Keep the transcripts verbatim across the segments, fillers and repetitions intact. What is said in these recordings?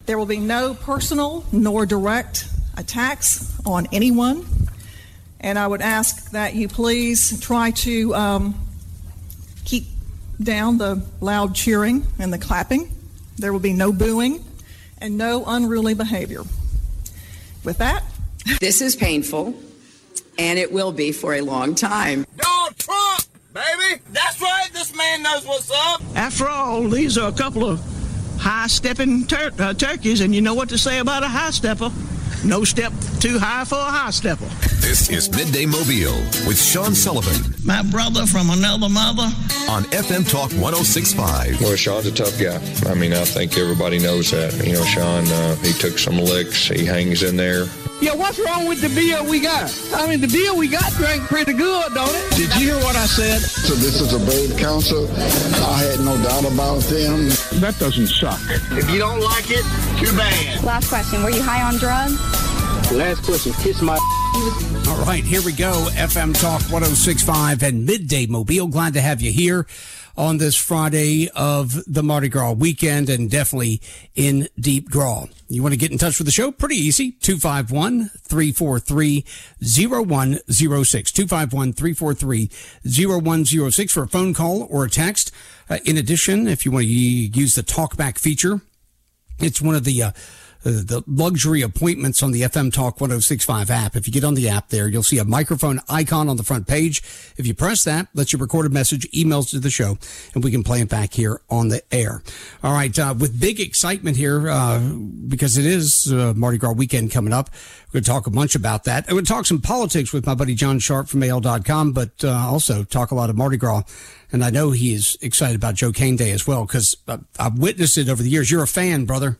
There will be no personal nor direct attacks on anyone. And I would ask that you please try to um, keep down the loud cheering and the clapping. There will be no booing and no unruly behavior. With that, this is painful, and it will be for a long time. Donald Trump, baby! That's right, this man knows what's up. After all, these are a couple of high-stepping tur- uh, turkeys, and you know what to say about a high-stepper. No step too high for a high-stepper. This is Midday Mobile with Sean Sullivan. My brother from another mother. On F M Talk one oh six point five. Well, Sean's a tough guy. I mean, I think everybody knows that. You know, Sean, uh, he took some licks. He hangs in there. Yeah, what's wrong with the beer we got? I mean, the beer we got drank pretty good, don't it? Did you hear what I said? So this is a brave council. I had no doubt about them. That doesn't suck. If you don't like it, too bad. Last question. Were you high on drugs? Last question. Kiss my... All right, here we go. F M Talk one oh six point five and Midday Mobile. Glad to have you here on this Friday of the Mardi Gras weekend, and definitely in Deep Gras. You want to get in touch with the show? Pretty easy. two five one, three four three, zero one zero six. two five one, three four three, zero one zero six for a phone call or a text. Uh, in addition, if you want to use the talkback feature, it's one of the uh, Uh, the luxury appointments on the F M Talk one oh six point five app. If you get on the app there, you'll see a microphone icon on the front page. If you press that, lets you record a message, emails to the show, and we can play it back here on the air. All right, uh, with big excitement here, uh, because it is uh, Mardi Gras weekend coming up. We're going to talk a bunch about that. I'm going to talk some politics with my buddy John Sharp from A L dot com, but uh, also talk a lot of Mardi Gras. And I know he is excited about Joe Cain Day as well, because uh, I've witnessed it over the years. You're a fan, brother.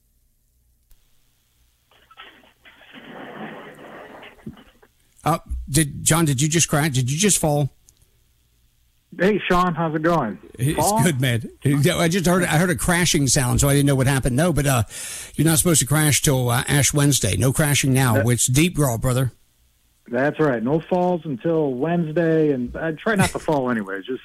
Uh, did John, did you just crash? Did you just fall? Hey, Sean, how's it going? It's fall? good, man. I just heard, I heard a crashing sound, so I didn't know what happened. No, but, uh, you're not supposed to crash till uh, Ash Wednesday. No crashing now. That, it's Deep Gras, brother. That's right. No falls until Wednesday, and I try not to fall anyway. Just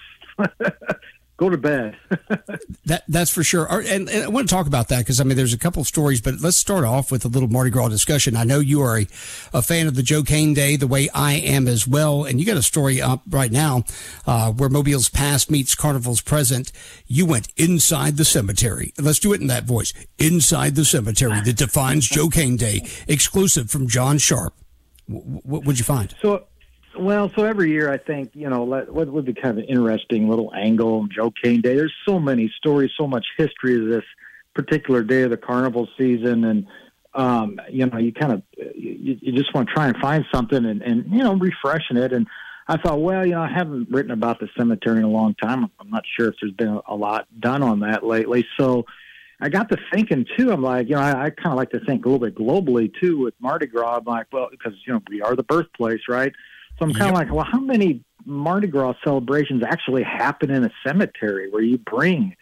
go to bed. that That's for sure. And, and I want to talk about that because, I mean, there's a couple of stories, but let's start off with a little Mardi Gras discussion. I know you are a, a fan of the Joe Cain Day, the way I am as well, and you got a story up right now uh, where Mobile's past meets Carnival's present. You went inside the cemetery. Let's do it in that voice. Inside the cemetery that defines Joe Cain Day, exclusive from John Sharp. W- what would you find? So, Well, so every year I think, you know, what would be kind of an interesting little angle, Joe Cain Day. There's so many stories, so much history of this particular day of the carnival season. And, um, you know, you kind of, you, you just want to try and find something and, and, you know, refreshing it. And I thought, well, you know, I haven't written about the cemetery in a long time. I'm not sure if there's been a lot done on that lately. So I got to thinking, too, I'm like, you know, I, I kind of like to think a little bit globally, too, with Mardi Gras. I'm like, well, because, you know, we are the birthplace, right? So I'm kind of yep. like, well, how many Mardi Gras celebrations actually happen in a cemetery where you bring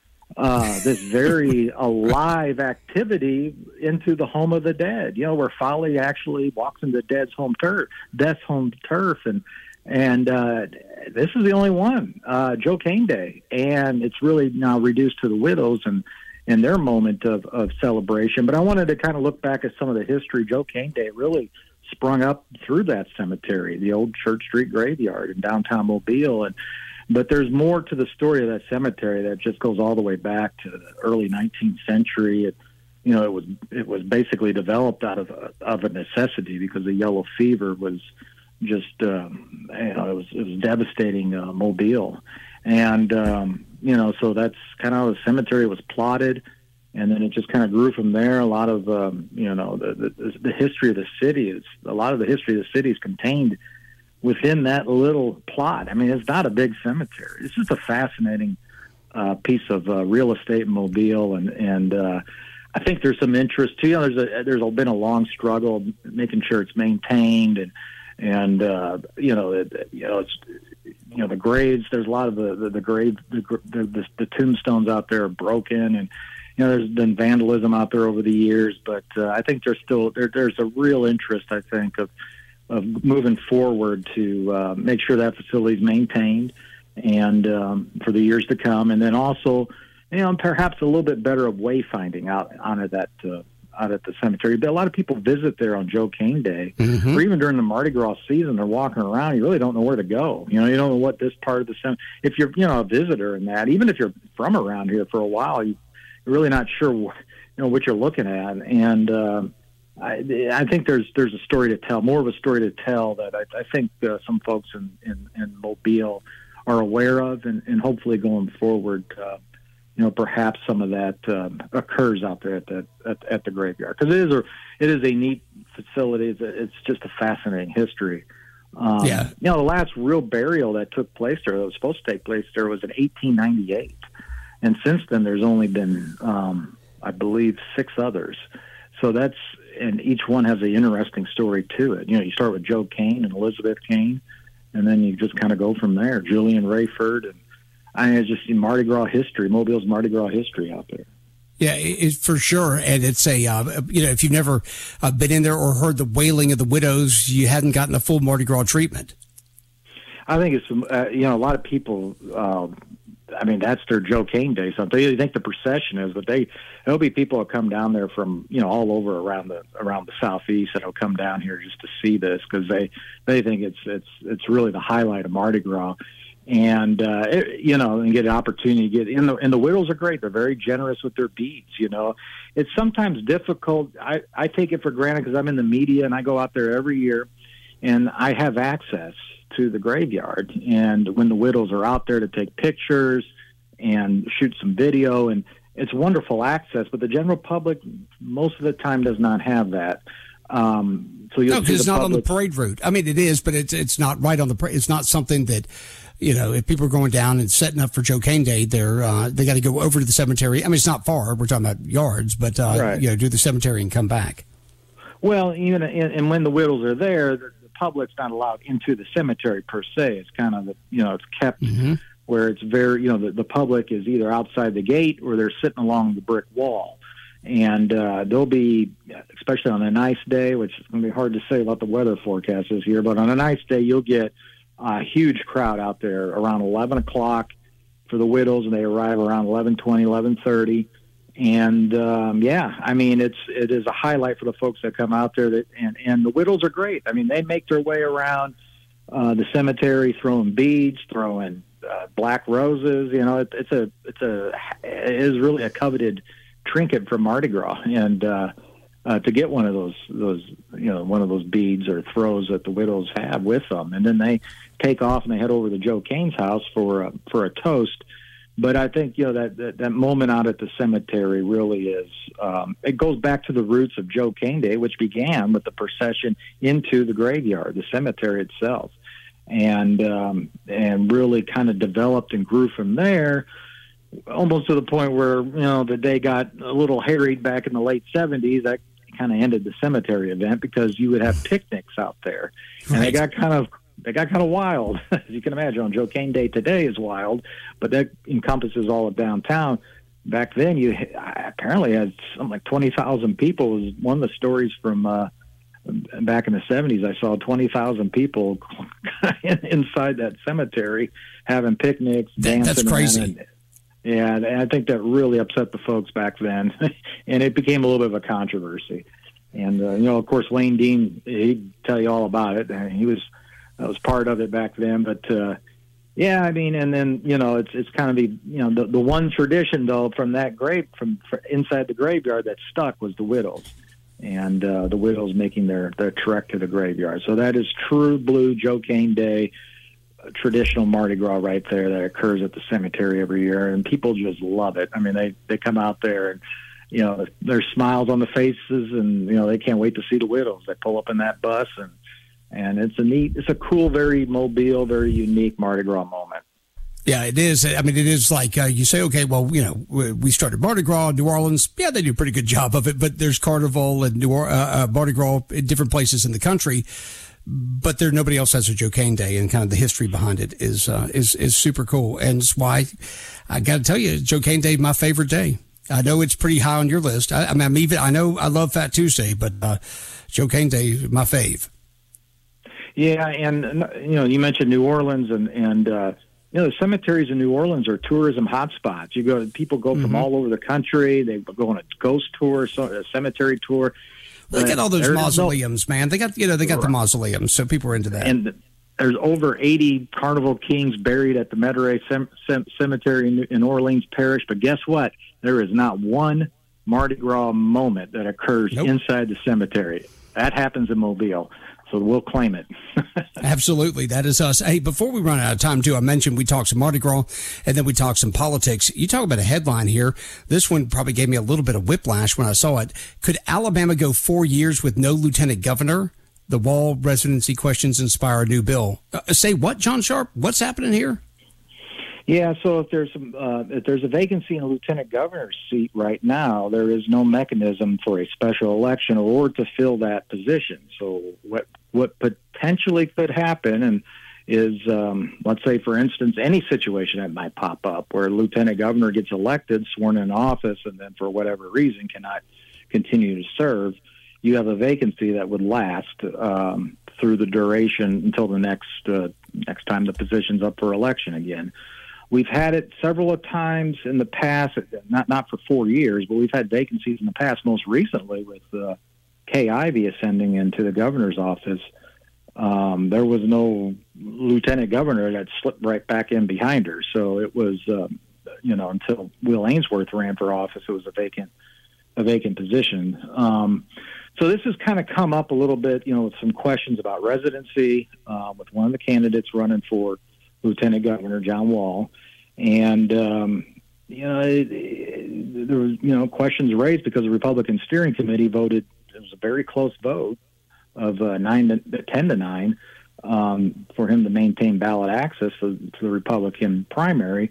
uh, this very alive activity into the home of the dead, you know, where Folly actually walks into dead's home turf, death's home turf. And, and uh, this is the only one, uh, Joe Cain Day. And it's really now reduced to the widows and, and their moment of, of celebration. But I wanted to kind of look back at some of the history. Joe Cain Day really sprung up through that cemetery, the old Church Street graveyard in downtown Mobile. And but there's more to the story of that cemetery that just goes all the way back to the early nineteenth century. It, you know, it was it was basically developed out of a, of a necessity because the yellow fever was just um, you know it was it was devastating uh, Mobile, and um, you know so that's kind of how the cemetery was plotted. And then it just kind of grew from there. A lot of, um, you know, the, the the history of the city is a lot of the history of the city is contained within that little plot. I mean, it's not a big cemetery. It's just a fascinating uh, piece of uh, real estate in Mobile, and and uh, I think there's some interest too. You know, there's a there's been a long struggle making sure it's maintained, and and uh, you know, it, you know, it's you know the graves. There's a lot of the the, the grave the, the the the tombstones out there are broken, and you know, there's been vandalism out there over the years, but uh, I think there's still there, there's a real interest, I think, of of moving forward to uh, make sure that facility is maintained and um, for the years to come. And then also, you know, perhaps a little bit better of wayfinding out on at that uh, out at the cemetery. But a lot of people visit there on Joe Cain Day, mm-hmm. or even during the Mardi Gras season. They're walking around. You really don't know where to go. You know, you don't know what this part of the cemetery. If you're, you know, a visitor in that, even if you're from around here for a while, you, you're really not sure, you know, what you're looking at. And uh, I, I think there's there's a story to tell, more of a story to tell that I, I think uh, some folks in, in, in Mobile are aware of, and, and hopefully going forward, uh, you know, perhaps some of that um, occurs out there at the at, at the graveyard, because it is a it is a neat facility. It's, a, it's just a fascinating history. Um, yeah, you know, the last real burial that took place there, that was supposed to take place there, was in eighteen ninety-eight, and since then there's only been, um, I believe, six others. So that's, and each one has an interesting story to it. You know, you start with Joe Cain and Elizabeth Cain, and then you just kind of go from there. Julian Rayford, and I mean, it's just Mardi Gras history, Mobile's Mardi Gras history out there. Yeah, it, for sure. And it's a, uh, you know, if you've never uh, been in there or heard the wailing of the widows, you hadn't gotten the full Mardi Gras treatment. I think it's, uh, you know, a lot of people, uh, I mean, that's their Joe Cain Day. So they think the procession is, but they, there'll be people that come down there from, you know, all over around the, around the Southeast that'll come down here just to see this, because they, they think it's, it's, it's really the highlight of Mardi Gras. And, uh, it, you know, and get an opportunity to get in the, and the widows are great. They're very generous with their beads. You know, it's sometimes difficult. I, I take it for granted because I'm in the media and I go out there every year and I have access to the graveyard. And when the widows are out there to take pictures and shoot some video, and it's wonderful access, but the general public most of the time does not have that. Um, so you'll no, because it's not public- on the parade route. I mean, it is, but it's, it's not right on the parade. It's not something that, you know, if people are going down and setting up for Joe Cain Day, they're uh, they got to go over to the cemetery. I mean, it's not far. We're talking about yards, but uh, right. you know, do the cemetery and come back. Well, even and, and when the widows are there, the, the public's not allowed into the cemetery per se. It's kind of, you know, it's kept mm-hmm. where it's very, you know, the, the public is either outside the gate or they're sitting along the brick wall. And uh, there'll be, especially on a nice day, which is going to be hard to say about the weather forecast this year, but on a nice day, you'll get a huge crowd out there around eleven o'clock for the widows, and they arrive around eleven twenty, eleven thirty. And, um, yeah, I mean, it's, it is a highlight for the folks that come out there, that, and, and the widows are great. I mean, they make their way around uh, the cemetery, throwing beads, throwing uh, black roses. You know, it, it's a, it's a, it is really a coveted trinket from Mardi Gras, and uh, uh, to get one of those, those, you know, one of those beads or throws that the widows have with them, and then they take off and they head over to Joe Cain's house for a, for a toast. But I think, you know, that, that, that moment out at the cemetery really is, um, it goes back to the roots of Joe Cain Day, which began with the procession into the graveyard, the cemetery itself, and um, and really kind of developed and grew from there, almost to the point where, you know, the day got a little harried back in the late seventies. That kind of ended the cemetery event because you would have picnics out there, and right. they got kind of they got kind of wild, as you can imagine. On Joe Cain Day today is wild, but that encompasses all of downtown. Back then, you apparently had something like twenty thousand people. It was one of the stories from uh, back in the seventies. I saw twenty thousand people inside that cemetery having picnics, dancing. That's crazy. And, yeah, and I think that really upset the folks back then, and it became a little bit of a controversy. And uh, you know, of course, Lane Dean, he'd tell you all about it. And he was that was part of it back then. But uh, yeah, I mean, and then you know, it's it's kind of the you know the, the one tradition though from that grave from inside the graveyard that stuck was the widows, and uh, the widows making their their trek to the graveyard. So that is true blue Joe Cain Day. Traditional Mardi Gras right there that occurs at the cemetery every year, and people just love it. I mean, they they come out there and, you know, there's smiles on the faces, and, you know, they can't wait to see the widows. They pull up in that bus, and and it's a neat, it's a cool, very Mobile, very unique Mardi Gras moment. Yeah, it is. I mean, it is like uh, you say, okay, well, you know, we started Mardi Gras in New Orleans. Yeah, they do a pretty good job of it, but there's Carnival and New or- uh, uh, Mardi Gras in different places in the country. But there, nobody else has a Joe Cain Day, and kind of the history behind it is uh, is is super cool, and it's why I got to tell you, Joe Cain Day, my favorite day. I know it's pretty high on your list. I, I mean, I'm even I know I love Fat Tuesday, but uh, Joe Cain Day, my fave. Yeah, and you know, you mentioned New Orleans, and and uh, you know, the cemeteries in New Orleans are tourism hotspots. You go, people go from mm-hmm. all over the country. They go on a ghost tour, a cemetery tour. Well, they got all those mausoleums, no, man. They got, you know, they got right. the mausoleums, so people are into that. And there's over eighty Carnival Kings buried at the Metairie Cem- Cem- Cemetery in, in Orleans Parish. But guess what? There is not one Mardi Gras moment that occurs nope. inside the cemetery. That happens in Mobile. So we'll claim it. Absolutely. That is us. Hey, before we run out of time, too, I mentioned we talked some Mardi Gras and then we talked some politics. You talk about a headline here. This one probably gave me a little bit of whiplash when I saw it. Could Alabama go four years with no lieutenant governor? The wall residency questions inspire a new bill. Uh, say what, John Sharp? What's happening here? Yeah, so if there's uh, if there's a vacancy in a lieutenant governor's seat right now, there is no mechanism for a special election or to fill that position. So what what potentially could happen and is, um, let's say, for instance, any situation that might pop up where a lieutenant governor gets elected, sworn in office, and then for whatever reason cannot continue to serve, you have a vacancy that would last um, through the duration until the next uh, next time the position's up for election again. We've had it several of times in the past, not not for four years, but we've had vacancies in the past, most recently with uh, Kay Ivey ascending into the governor's office. Um, there was no lieutenant governor that slipped right back in behind her. So it was, um, you know, until Will Ainsworth ran for office, it was a vacant a vacant position. Um, so this has kind of come up a little bit, you know, with some questions about residency, uh, with one of the candidates running for Lieutenant Governor, John Wall. And, um, you know, it, it, there was, you know, questions raised because the Republican Steering Committee voted, it was a very close vote of uh, nine to ten to nine um, for him to maintain ballot access to, to the Republican primary.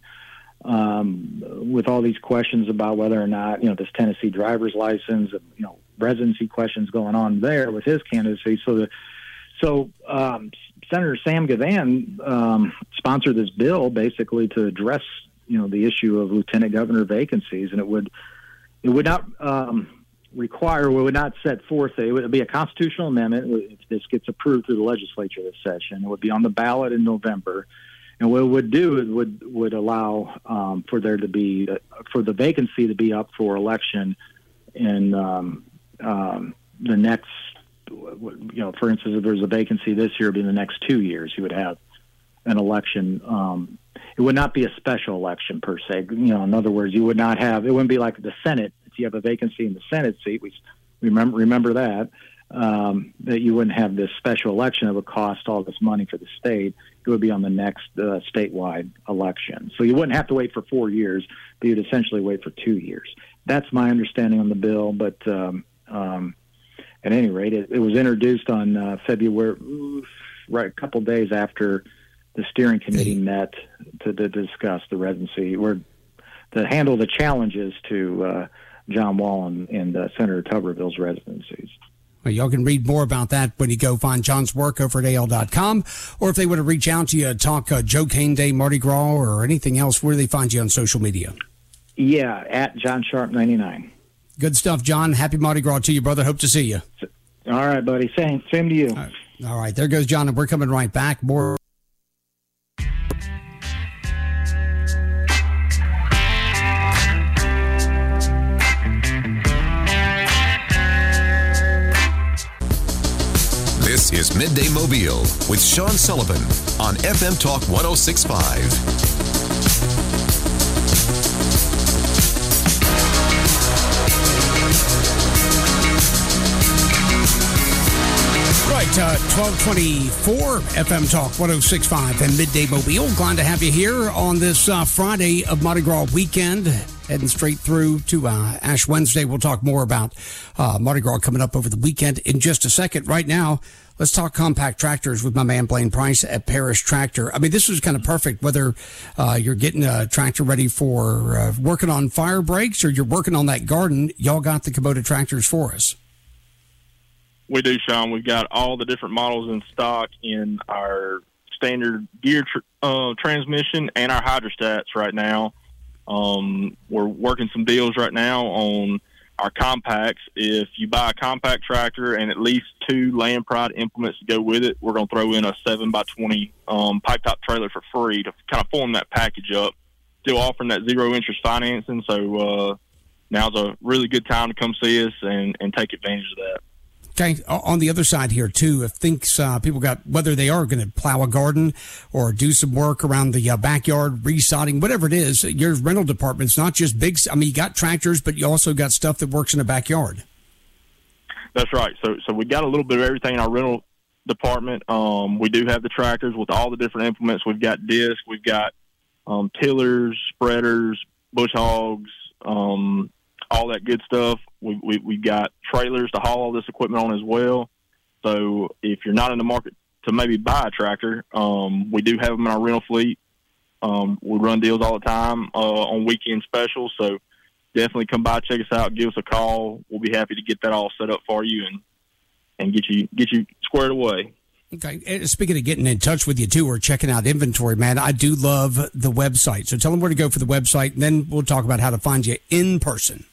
Um, with all these questions about whether or not, you know, this Tennessee driver's license, you know, residency questions going on there with his candidacy. So the, so, um, Senator Sam Gavan um, sponsored this bill basically to address, you know, the issue of lieutenant governor vacancies, and it would it would not um, require, it would not set forth, a, it would be a constitutional amendment if this gets approved through the legislature this session. It would be on the ballot in November, and what it would do is would would allow um, for there to be for the vacancy to be up for election in um, um, the next. You know, for instance, if there's a vacancy this year, it'd be in the next two years, you would have an election. Um, it would not be a special election per se. You know, in other words, you would not have, it wouldn't be like the Senate. If you have a vacancy in the Senate seat, we remember, remember that, um, that you wouldn't have this special election that would cost all this money for the state. It would be on the next uh, statewide election. So you wouldn't have to wait for four years, but you'd essentially wait for two years. That's my understanding on the bill, but, um, um, at any rate, it, it was introduced on uh, February, right, a couple of days after the steering committee met to, to discuss the residency, or to handle the challenges to uh, John Wall and, and uh, Senator Tuberville's residencies. Well, y'all can read more about that when you go find John's work over at A L dot com, or if they want to reach out to you, talk uh, Joe Cane Day, Mardi Gras, or anything else, where do they find you on social media? Yeah, at John Sharp ninety-nine. Good stuff, John. Happy Mardi Gras to you, brother. Hope to see you. All right, buddy. Same, same to you. All right. All right, there goes John, and we're coming right back. More. This is Midday Mobile with Sean Sullivan on F M Talk one oh six point five. Right, uh, twelve twenty-four F M Talk one oh six point five and Midday Mobile. Glad to have you here on this uh, Friday of Mardi Gras weekend. Heading straight through to uh, Ash Wednesday. We'll talk more about uh, Mardi Gras coming up over the weekend in just a second. Right now, let's talk compact tractors with my man Blaine Price at Parish Tractor. I mean, this is kind of perfect whether uh, you're getting a tractor ready for uh, working on fire breaks or you're working on that garden. Y'all got the Kubota tractors for us. We do, Sean. We've got all the different models in stock in our standard gear tr- uh, transmission and our hydrostats right now. Um, we're working some deals right now on our compacts. If you buy a compact tractor and at least two Land Pride implements to go with it, we're going to throw in a seven by twenty um, pipe top trailer for free to kind of form that package up. Still offering that zero interest financing, so uh, now's a really good time to come see us and, and take advantage of that. Okay, on the other side here, too, if thinks uh, people got, whether they are going to plow a garden or do some work around the uh, backyard, resodding, whatever it is, your rental department's not just big. I mean, you got tractors, but you also got stuff that works in the backyard. That's right. So so we got a little bit of everything in our rental department. Um, we do have the tractors with all the different implements. We've got disc, we've got um, tillers, spreaders, bush hogs, um, all that good stuff. We, we, we've got trailers to haul all this equipment on as well. So if you're not in the market to maybe buy a tractor, um, we do have them in our rental fleet. Um, we run deals all the time uh, on weekend specials. So definitely come by, check us out, give us a call. We'll be happy to get that all set up for you and and get you get you squared away. Okay. Speaking of getting in touch with you, too, or checking out inventory, man, I do love the website. So tell them where to go for the website, and then we'll talk about how to find you in person.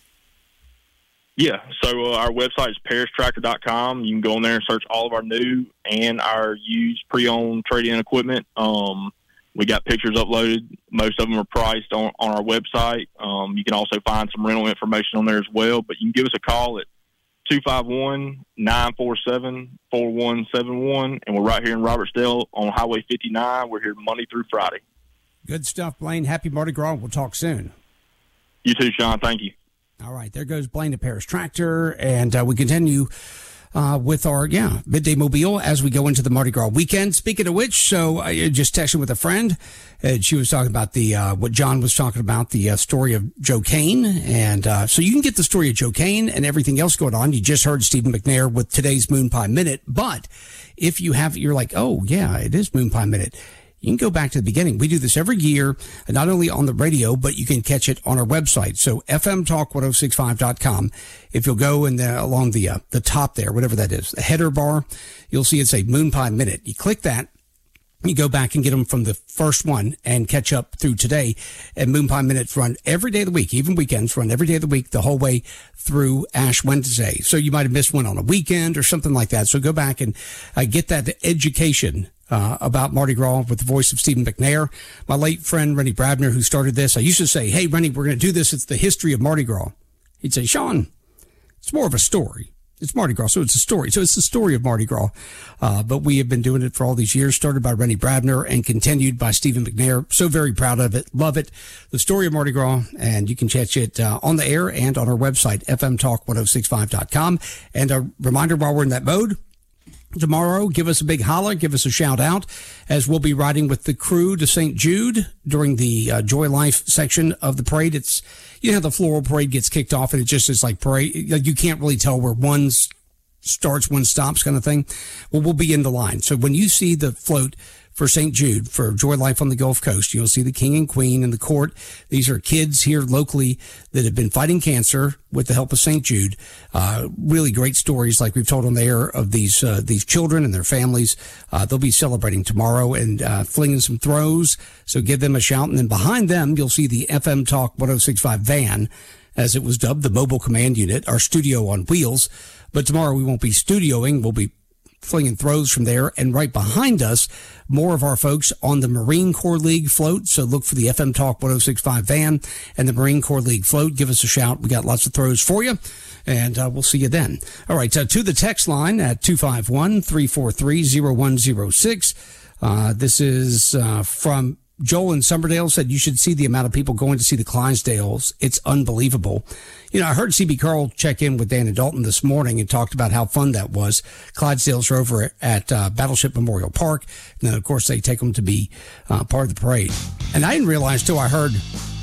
Yeah, so uh, our website is parish tractor dot com. You can go in there and search all of our new and our used pre-owned trade-in equipment. Um, we got pictures uploaded. Most of them are priced on, on our website. Um, you can also find some rental information on there as well. But you can give us a call at two five one, nine four seven, four one seven one, and we're right here in Robertsdale on Highway fifty-nine. We're here Monday through Friday. Good stuff, Blaine. Happy Mardi Gras. We'll talk soon. You too, Sean. Thank you. All right, there goes Blaine at Parish Tractor, and uh, we continue uh, with our, yeah, Midday Mobile as we go into the Mardi Gras weekend. Speaking of which, so I just texted with a friend, and she was talking about the uh, what John was talking about, the uh, story of Joe Kane, and uh, so you can get the story of Joe Kane and everything else going on. You just heard Stephen McNair with today's Moon Pie Minute, but if you have, you're like, oh, yeah, it is Moon Pie Minute. You can go back to the beginning. We do this every year, not only on the radio, but you can catch it on our website. So f m talk ten sixty-five dot com. If you'll go in the, along the uh, the top there, whatever that is, the header bar, you'll see it say Moon Pie Minute. You click that. You go back and get them from the first one and catch up through today. And Moon Pie Minutes run every day of the week, even weekends, run every day of the week, the whole way through Ash Wednesday. So you might have missed one on a weekend or something like that. So go back and uh, get that education Uh, about Mardi Gras with the voice of Stephen McNair. My late friend, Rennie Brabner, who started this, I used to say, hey, Rennie, we're going to do this. It's the history of Mardi Gras. He'd say, Sean, it's more of a story. It's Mardi Gras, so it's a story. So it's the story of Mardi Gras. Uh, but we have been doing it for all these years, started by Rennie Brabner and continued by Stephen McNair. So very proud of it. Love it. The story of Mardi Gras. And you can catch it uh, on the air and on our website, f m talk ten sixty-five dot com. And a reminder while we're in that mode, tomorrow, give us a big holler, give us a shout out, as we'll be riding with the crew to Saint Jude during the uh, Joy Life section of the parade. It's, you know, how the floral parade gets kicked off and it just is like parade. Like you can't really tell where one starts, one stops kind of thing. Well, we'll be in the line. So when you see the float for Saint Jude, for Joy Life on the Gulf Coast, you'll see the king and queen in the court. These are kids here locally that have been fighting cancer with the help of Saint Jude. Uh, really great stories like we've told on the air of these, uh, these children and their families. Uh, they'll be celebrating tomorrow and, uh, flinging some throws. So give them a shout. And then behind them, you'll see the F M Talk ten sixty-five van, as it was dubbed, the mobile command unit, our studio on wheels. But tomorrow we won't be studioing. We'll be flinging throws from there. And right behind us, more of our folks on the Marine Corps League float. So look for the F M Talk ten sixty-five van and the Marine Corps League float. Give us a shout. We got lots of throws for you, and uh, we'll see you then. All right, uh, to the text line at two five one, three four three, zero one zero six. Uh, this is uh, from Joel in Summerdale, said you should see the amount of people going to see the Clydesdales. It's unbelievable. You know, I heard C B Carl check in with Dan and Dalton this morning and talked about how fun that was. Clydesdales are over at uh, Battleship Memorial Park. And then, of course, they take them to be uh, part of the parade. And I didn't realize till I heard,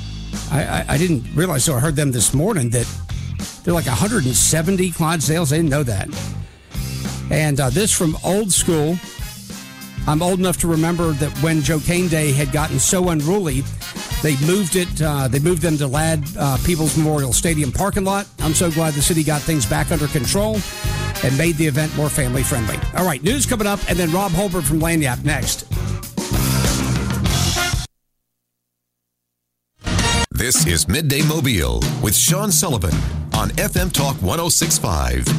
I, I, I didn't realize till I heard them this morning that there are like one hundred seventy Clydesdales. I didn't know that. And uh, this from Old School. I'm old enough to remember that when Joe Kane Day had gotten so unruly, they moved it. Uh, they moved them to Ladd uh, People's Memorial Stadium parking lot. I'm so glad the city got things back under control and made the event more family friendly. All right, news coming up, and then Rob Holbert from Lanyap next. This is Midday Mobile with Sean Sullivan on F M Talk one oh six point five.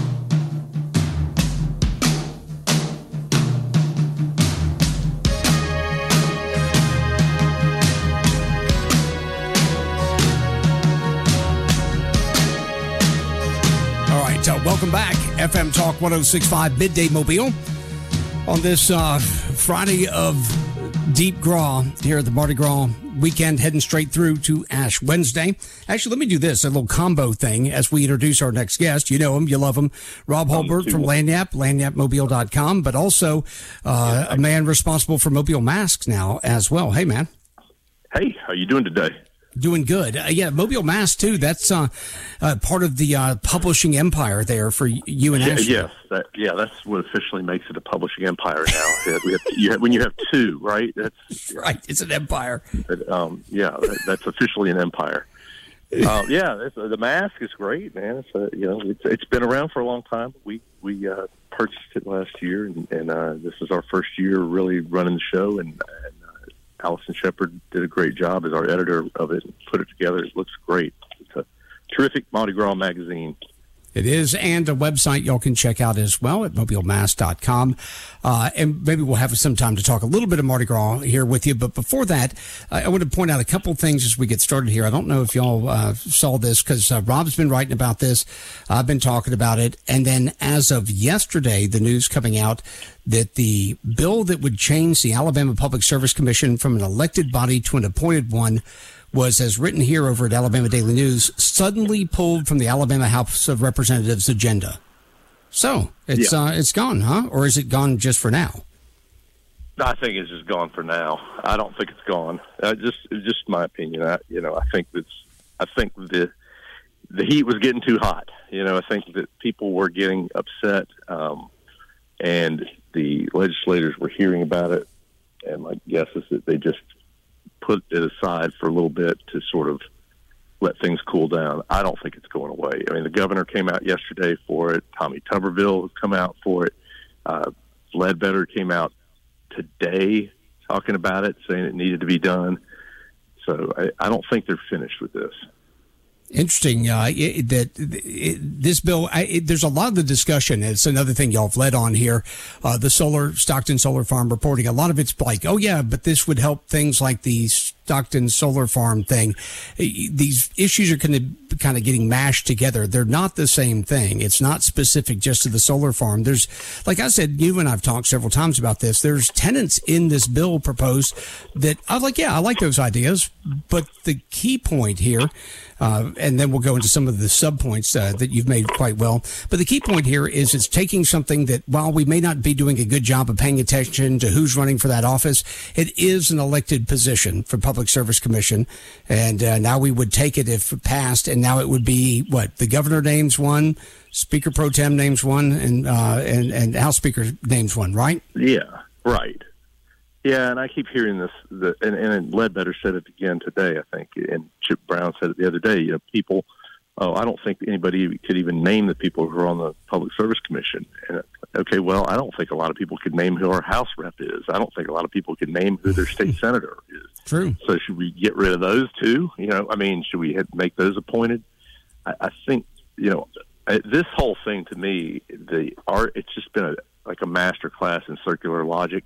All right, uh, welcome back. F M Talk one oh six point five, Midday Mobile. On this uh, Friday of Deep Gras here at the Mardi Gras weekend, heading straight through to Ash Wednesday. Actually, let me do this, a little combo thing as we introduce our next guest. You know him, you love him. Rob Hulbert from Lagniappe, lagniappe mobile dot com, but also uh, a man responsible for Mobile Masks now as well. Hey, man. Hey, how you doing today? Doing good. Uh, yeah, Mobile Masks, too. That's uh, uh, part of the uh, publishing empire there for you and yeah, Ashley. Yes, that, yeah, that's what officially makes it a publishing empire now. Yeah, we have, you have, when you have two, right? That's right. It's an empire. But, um, yeah, that, that's officially an empire. Uh, yeah, it's, uh, the mask is great, man. It's uh, you know, it's, it's been around for a long time. We we uh, purchased it last year, and, and uh, this is our first year really running the show, and. and Allison Shepard did a great job as our editor of it and put it together. It looks great. It's a terrific Mardi Gras magazine. It is, and a website y'all can check out as well at mobile mask dot com. Uh, and maybe we'll have some time to talk a little bit of Mardi Gras here with you. But before that, uh, I want to point out a couple things as we get started here. I don't know if y'all uh, saw this because uh, Rob's been writing about this. I've been talking about it. And then as of yesterday, the news coming out that the bill that would change the Alabama Public Service Commission from an elected body to an appointed one was, as written here over at Alabama Daily News, suddenly pulled from the Alabama House of Representatives agenda. So it's yeah. uh, it's gone, huh? Or is it gone just for now? I think it's just gone for now. I don't think it's gone. Uh, just just my opinion. I, you know, I think that's. I think the the heat was getting too hot. You know, I think that people were getting upset, um, and the legislators were hearing about it. And my guess is that they just put it aside for a little bit to sort of let things cool down. I don't think it's going away. I mean, the governor came out yesterday for it. Tommy Tuberville has come out for it. Uh, Ledbetter came out today talking about it, saying it needed to be done. So I, I don't think they're finished with this. Interesting uh, it, that it, this bill, I, it, there's a lot of the discussion. It's another thing y'all have led on here. Uh, the solar, Stockton Solar Farm reporting, a lot of it's like, oh, yeah, but this would help things like the Stockton Solar Farm thing. These issues are kind of, kind of getting mashed together. They're not the same thing. It's not specific just to the solar farm. There's, like I said, you and I've talked several times about this. There's tenants in this bill proposed that I was like, yeah, I like those ideas. But the key point here, Uh, and then we'll go into some of the sub-points uh, that you've made quite well. But the key point here is it's taking something that, while we may not be doing a good job of paying attention to who's running for that office, it is an elected position for Public Service Commission. And uh, now we would take it if passed, and now it would be, what, the governor names one, Speaker Pro Tem names one, and, uh, and, and House Speaker names one, right? Yeah, right. Yeah, and I keep hearing this, the, and, and Ledbetter said it again today, I think, and Chip Brown said it the other day. You know, people, oh, I don't think anybody could even name the people who are on the Public Service Commission. And, okay, well, I don't think a lot of people could name who our House rep is. I don't think a lot of people could name who their state senator is. True. So should we get rid of those too? You know, I mean, should we make those appointed? I, I think, you know, this whole thing to me, the art, it's just been a, like a master class in circular logic.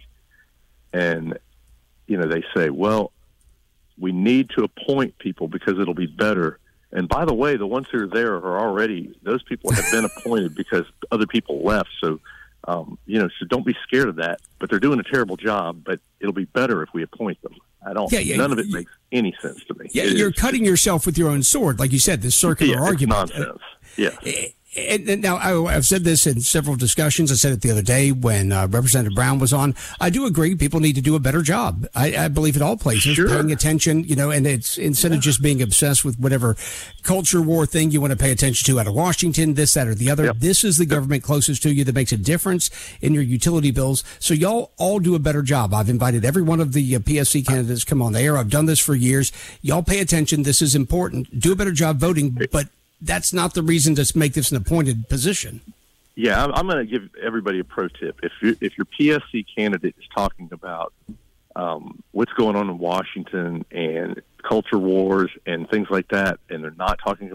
And, you know, they say, well, we need to appoint people because it'll be better. And by the way, the ones who are there are already, those people have been appointed because other people left. So, um, you know, so don't be scared of that. But they're doing a terrible job, but it'll be better if we appoint them. I don't, yeah, yeah, none of it makes any sense to me. Yeah, it you're is. cutting yourself with your own sword. Like you said, this circular yeah, argument. It's nonsense. Yeah. Uh, And, and now, I, I've said this in several discussions. I said it the other day when uh, Representative Brown was on. I do agree people need to do a better job. I, I believe at all places, sure. paying attention, you know, and it's instead yeah. of just being obsessed with whatever culture war thing you want to pay attention to out of Washington, this, that, or the other. Yep. This is the government closest to you that makes a difference in your utility bills. So y'all all do a better job. I've invited every one of the uh, P S C candidates come on the air. I've done this for years. Y'all pay attention. This is important. Do a better job voting, but that's not the reason to make this an appointed position. Yeah, I'm, I'm going to give everybody a pro tip. If you if your P S C candidate is talking about um, what's going on in Washington and culture wars and things like that, and they're not talking about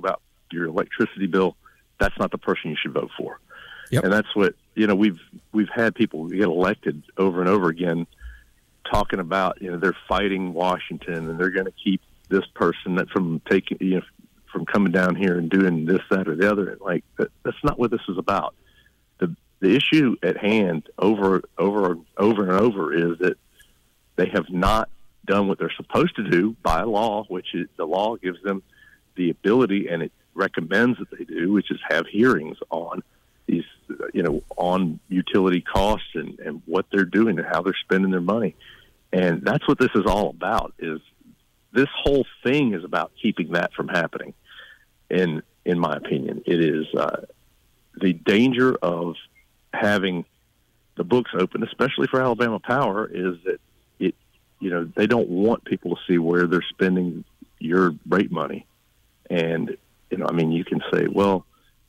your electricity bill, that's not the person you should vote for. Yep. And that's what, you know, we've we've had people get elected over and over again talking about, you know, they're fighting Washington and they're going to keep this person that from taking, you know, from coming down here and doing this, that, or the other. And like, that, that's not what this is about. The the issue at hand over, over, over and over is that they have not done what they're supposed to do by law, which is the law gives them the ability, and it recommends that they do, which is have hearings on these, you know, on utility costs and, and what they're doing and how they're spending their money. And that's what this is all about, is this whole thing is about keeping that from happening. In, in my opinion, it is uh, the danger of having the books open, especially for Alabama Power, is that it, you know, they don't want people to see where they're spending your rate money. And, you know, I mean, you can say, well,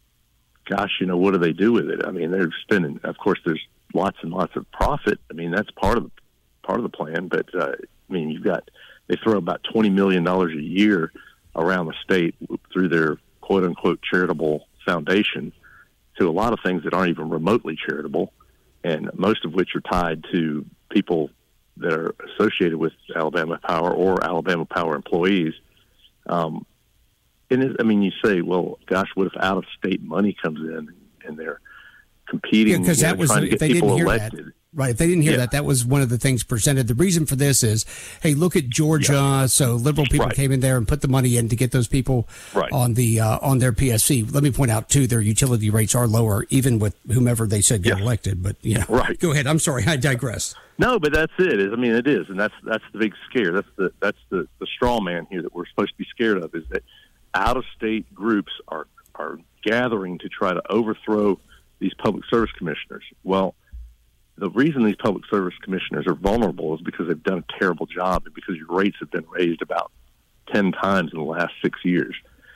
gosh, you know, what do they do with it? I mean, they're spending, of course, there's lots and lots of profit. I mean, that's part of the, part of the plan. But, uh, I mean, you've got, they throw about twenty million dollars a year around the state through their quote unquote charitable foundation to a lot of things that aren't even remotely charitable, and most of which are tied to people that are associated with Alabama Power or Alabama Power employees. Um, and it, I mean, you say, well, gosh, what if out-of-state money comes in and they're competing, because yeah, that was, trying to if get they people didn't hear elected? that. Right. If they didn't hear Yeah. that, that was one of the things presented. The reason for this is, hey, look at Georgia. Yeah. So liberal people Right. came in there and put the money in to get those people Right. on the uh, on their P S C. Let me point out, too, their utility rates are lower, even with whomever they said got Yes. elected. But, you know, Right. Go ahead. I'm sorry. I digress. No, but that's it. Is I mean, it is, and that's that's the big scare. That's the that's the, the straw man here that we're supposed to be scared of, is that out-of-state groups are are gathering to try to overthrow these public service commissioners. Well, the reason these public service commissioners are vulnerable is because they've done a terrible job, and because your rates have been raised about ten times in the last six years.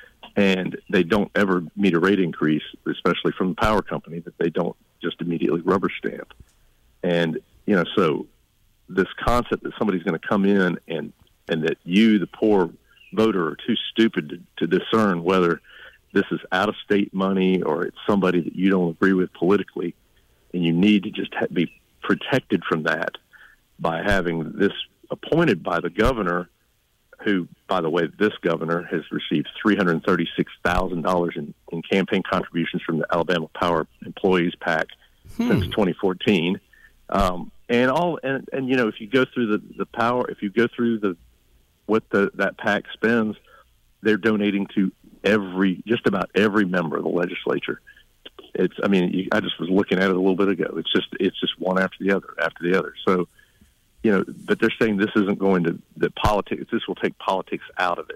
And they don't ever meet a rate increase, especially from the power company, that they don't just immediately rubber stamp. And, you know, so this concept that somebody's going to come in and, and that you, the poor voter, are too stupid to, to discern whether this is out-of-state money or it's somebody that you don't agree with politically, and you need to just ha- be protected from that by having this appointed by the governor, who, by the way, this governor has received three hundred thirty-six thousand dollars in, in campaign contributions from the Alabama Power Employees PAC hmm. since twenty fourteen. Um, and all, and, and, you know, if you go through the, the power, if you go through the, what the, that PAC spends, they're donating to every, just about every member of the legislature. It's, I mean, you, I just was looking at it a little bit ago. It's just, it's just one after the other, after the other. So, you know, but they're saying this isn't going to, that politics, this will take politics out of it.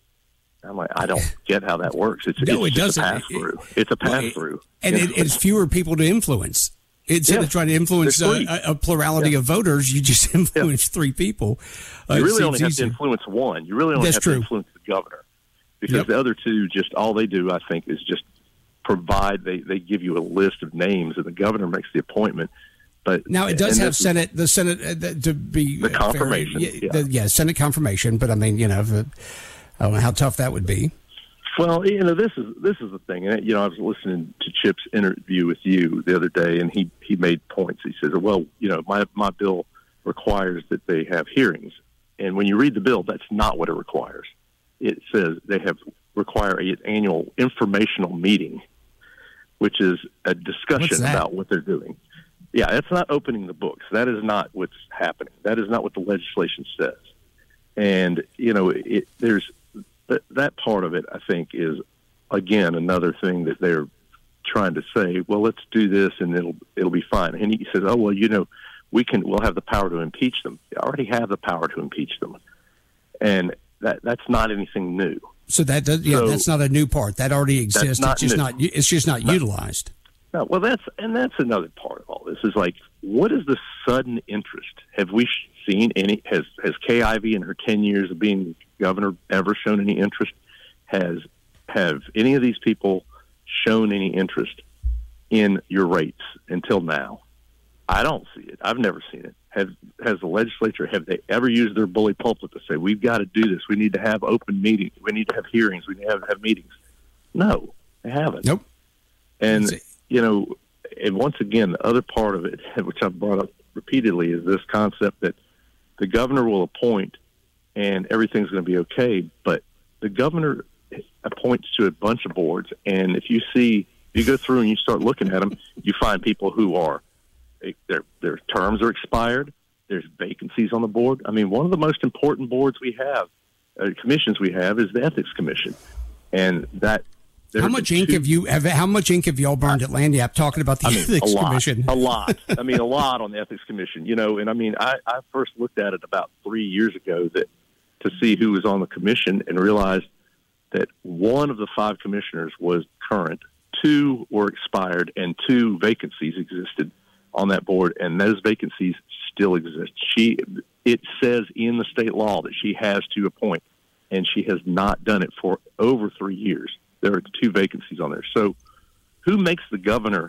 I'm like, I don't get how that works. It's, no, it's it doesn't. a pass through. It's a pass through. And it, it's fewer people to influence. Instead yeah. of trying to influence uh, a, a plurality yeah. of voters, you just influence yeah. three people. Uh, you really only have easier. to influence one. You really only That's have true. to influence the governor. Because yep. the other two, just all they do, I think, is just provide, they, they give you a list of names and the governor makes the appointment. But now it does have Senate, the Senate uh, to be the confirmation, fair, yeah. The, yeah, Senate confirmation. But I mean, you know, the, I don't know how tough that would be. Well, you know, this is this is the thing, and you know, I was listening to Chip's interview with you the other day, and he, he made points. He says, "Well, you know, my my bill requires that they have hearings, and when you read the bill, that's not what it requires. It says they have require an annual informational meeting, which is a discussion about what they're doing." Yeah, that's not opening the books. That is not what's happening. That is not what the legislation says. And, you know, it, there's th- that part of it, I think, is, again, another thing that they're trying to say, well, let's do this and it'll it'll be fine. And he says, oh, well, you know, we can, we'll have the power to impeach them. They already have the power to impeach them. And that that's not anything new. So that does, yeah, so, that's not a new part. That already exists. It's just new. not, it's just not no. utilized. No, well, that's and that's another part of all this is like, what is the sudden interest? Have we seen any? Has has Kay Ivey in her ten years of being governor ever shown any interest? Has have any of these people shown any interest in your rates until now? I don't see it. I've never seen it. Have has the legislature, have they ever used their bully pulpit to say, we've got to do this, we need to have open meetings, we need to have hearings, we need to have, have meetings? No, they haven't. Nope. And, you know, and once again, the other part of it, which I've brought up repeatedly, is this concept that the governor will appoint and everything's going to be okay. But the governor appoints to a bunch of boards, and if you see, you go through and you start looking at them, you find people who are, their their terms are expired. There's vacancies on the board. I mean, one of the most important boards we have, uh, commissions we have, is the Ethics Commission, and that. How much ink two, have you have? How much ink have y'all burned at Lagniappe talking about the I mean, Ethics a lot, Commission? A lot. I mean, a lot on the Ethics Commission. You know, and I mean, I, I first looked at it about three years ago that to see who was on the commission, and realized that one of the five commissioners was current, two were expired, and two vacancies existed on that board, and those vacancies still exist. She, it says in the state law that she has to appoint, and she has not done it for over three years. There are two vacancies on there. So who makes the governor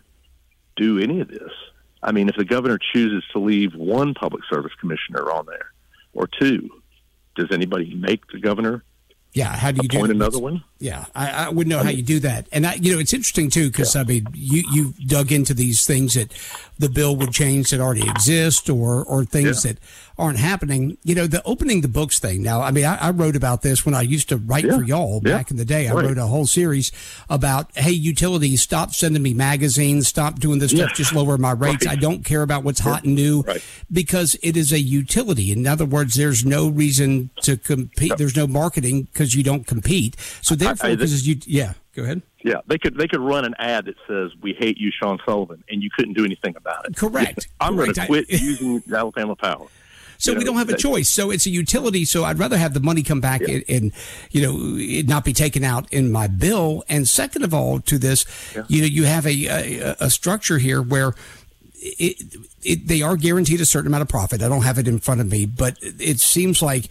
do any of this? I mean, if the governor chooses to leave one public service commissioner on there or two, does anybody make the governor Yeah, how do you appoint do another one? Yeah, I, I wouldn't know I how mean, you do that. And, I, you know, it's interesting, too, because, yeah. I mean, you, you dug into these things that the bill would change that already exist or, or things yeah. that aren't happening. You know, the opening the books thing. Now, I mean, I, I wrote about this when I used to write yeah. for y'all yeah. back in the day. I right. wrote a whole series about, hey, utilities, stop sending me magazines, stop doing this yeah. stuff, just lower my rates. Right. I don't care about what's yeah. hot and new right. because it is a utility. In other words, there's no reason to compete. No. There's no marketing because you don't compete. So therefore, because you, yeah, go ahead. Yeah, they could they could run an ad that says "We hate you, Sean Sullivan," and you couldn't do anything about it. Correct. I'm Correct. going to quit using Alabama Power. So you we know, don't have a that, choice. So it's a utility. So I'd rather have the money come back yeah. and, and, you know, it not be taken out in my bill. And second of all, to this, yeah. you know, you have a, a, a structure here where it, it, they are guaranteed a certain amount of profit. I don't have it in front of me, but it seems like,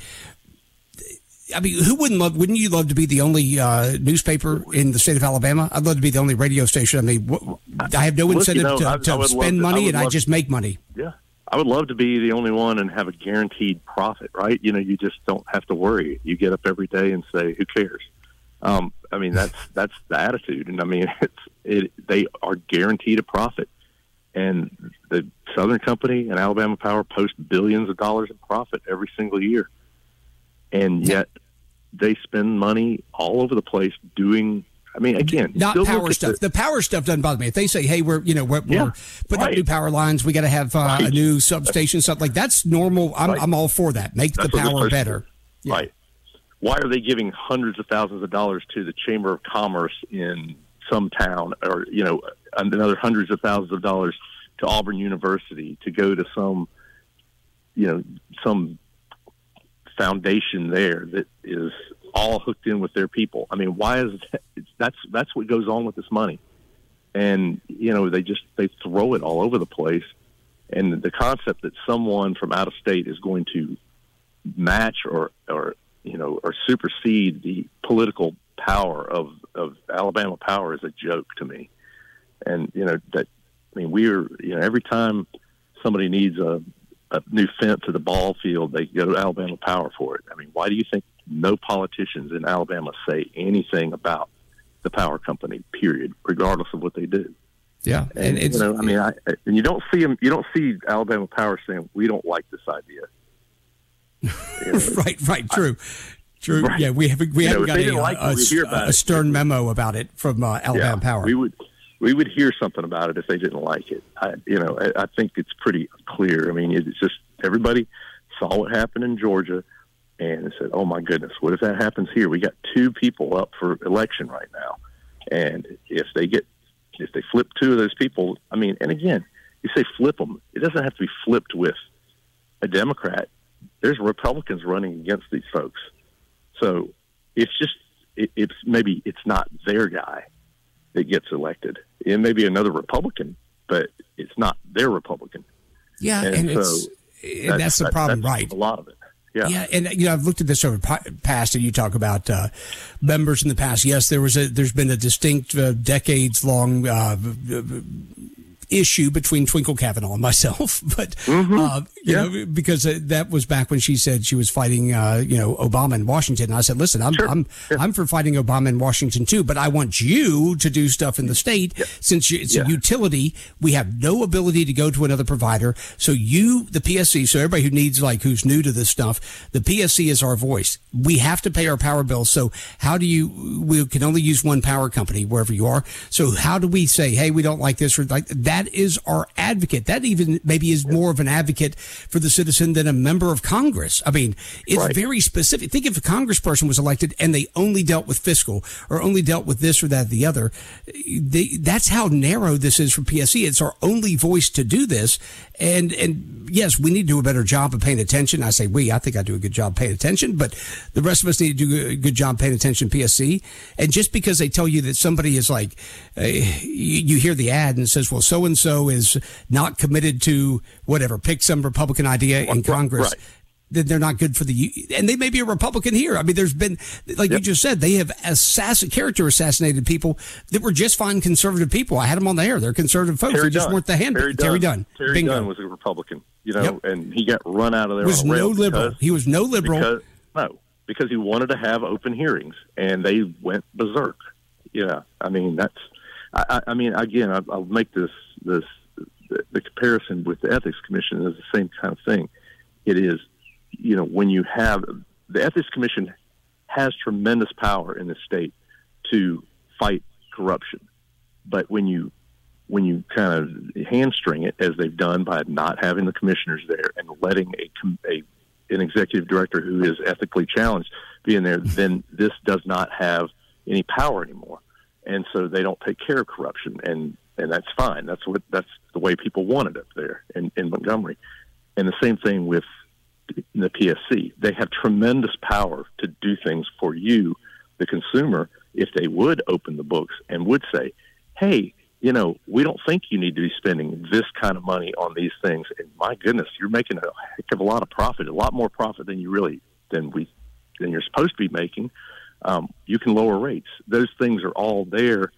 I mean, who wouldn't love, wouldn't you love to be the only uh, newspaper in the state of Alabama? I'd love to be the only radio station. I mean, wh- I have no Look, incentive you know, to, I, to I spend to, money I and I love, just make money. Yeah. I would love to be the only one and have a guaranteed profit, right? You know, you just don't have to worry. You get up every day and say, who cares? Um, I mean, that's that's the attitude. And I mean, it's it. They are guaranteed a profit. And the Southern Company and Alabama Power post billions of dollars in profit every single year. And yet they spend money all over the place doing, I mean, again, not power stuff. The, the power stuff doesn't bother me. If they say, hey, we're, you know, we're, yeah, we're putting right. up new power lines, we got to have uh, right. a new substation, stuff like that's normal. I'm, right. I'm all for that. Make That's the power better. Yeah. Right. Why are they giving hundreds of thousands of dollars to the Chamber of Commerce in some town, or, you know, another hundreds of thousands of dollars to Auburn University to go to some, you know, some foundation there that is all hooked in with their people? I mean, why is that? It's, that's that's what goes on with this money, and you know they just they throw it all over the place, and the concept that someone from out of state is going to match or or you know or supersede the political power of of Alabama Power is a joke to me. And you know that I mean we're you know every time somebody needs a, a new fence at the ball field, they go to Alabama Power for it. I mean, why do you think no politicians in Alabama say anything about the power company, period, regardless of what they do? Yeah. And, and it's, you know, I mean, I, and you don't see them, you don't see Alabama Power saying, we don't like this idea. You know, right, right, true. I, true. Right. Yeah, we haven't, we you haven't know, got a, like a, a, a stern it. memo about it from uh, Alabama yeah, Power. We would, we would hear something about it if they didn't like it. I, you know, I, I think it's pretty clear. I mean, it's just everybody saw what happened in Georgia and said, oh, my goodness, what if that happens here? We got two people up for election right now. And if they get, if they flip two of those people, I mean, and again, you say flip them. It doesn't have to be flipped with a Democrat. There's Republicans running against these folks. So it's just, it, it's maybe it's not their guy that gets elected. It may be another Republican, but it's not their Republican. Yeah, and, and so it's, and that's, that's the problem, that's right? A lot of it. Yeah. yeah, and you know I've looked at this over past, and you talk about uh, members in the past. Yes, there was a there's been a distinct uh, decades long uh, issue between Twinkle Kavanaugh and myself, but mm-hmm. uh, you yeah. know, because uh, that was back when she said she was fighting, uh, you know, Obama in Washington. And I said, listen, I'm sure. I'm yeah. I'm for fighting Obama in Washington too, but I want you to do stuff in the state yeah. since you, it's yeah. a utility. We have no ability to go to another provider, so you, the P S C, so everybody who needs like who's new to this stuff, the P S C is our voice. We have to pay our power bill. So how do you? We can only use one power company wherever you are. So how do we say, hey, we don't like this or like that? Is our advocate. That even maybe is more of an advocate for the citizen than a member of Congress. I mean, it's right. very specific. Think if a congressperson was elected and they only dealt with fiscal or only dealt with this or that or the other. They, that's how narrow this is for P S C. It's our only voice to do this. And, and yes, we need to do a better job of paying attention. I say we, I think I do a good job paying attention, but the rest of us need to do a good job paying attention to P S C. And just because they tell you that somebody is like, uh, you, you hear the ad and it says, well, so-and-so is not committed to whatever, pick some Republican idea in Congress. Right. Then they're not good for the, and they may be a Republican here. I mean, there's been, like yep. you just said, they have assassin, character assassinated people that were just fine conservative people. I had them on the air. They're conservative folks. Terry they just Dunn. weren't the hand. Terry, Terry Dunn. Terry Bingo. Dunn was a Republican, you know, yep. and he got run out of there. Was on a no rail liberal. Because, he was no liberal. Because, no, because he wanted to have open hearings, and they went berserk. Yeah, I mean that's. I, I mean, again, I, I'll make this this the, the comparison with the Ethics Commission is the same kind of thing. It is. You know, when you have the Ethics Commission has tremendous power in the state to fight corruption, but when you when you kind of hamstring it, as they've done by not having the commissioners there and letting a, a an executive director who is ethically challenged be in there, then this does not have any power anymore, and so they don't take care of corruption, and and that's fine. That's what that's the way people want it up there in, in Montgomery, and the same thing with the P S C. They have tremendous power to do things for you, the consumer, if they would open the books and would say, hey, you know, we don't think you need to be spending this kind of money on these things. And my goodness, you're making a heck of a lot of profit, a lot more profit than you really, than we, than you're supposed to be making. Um, you can lower rates. Those things are all there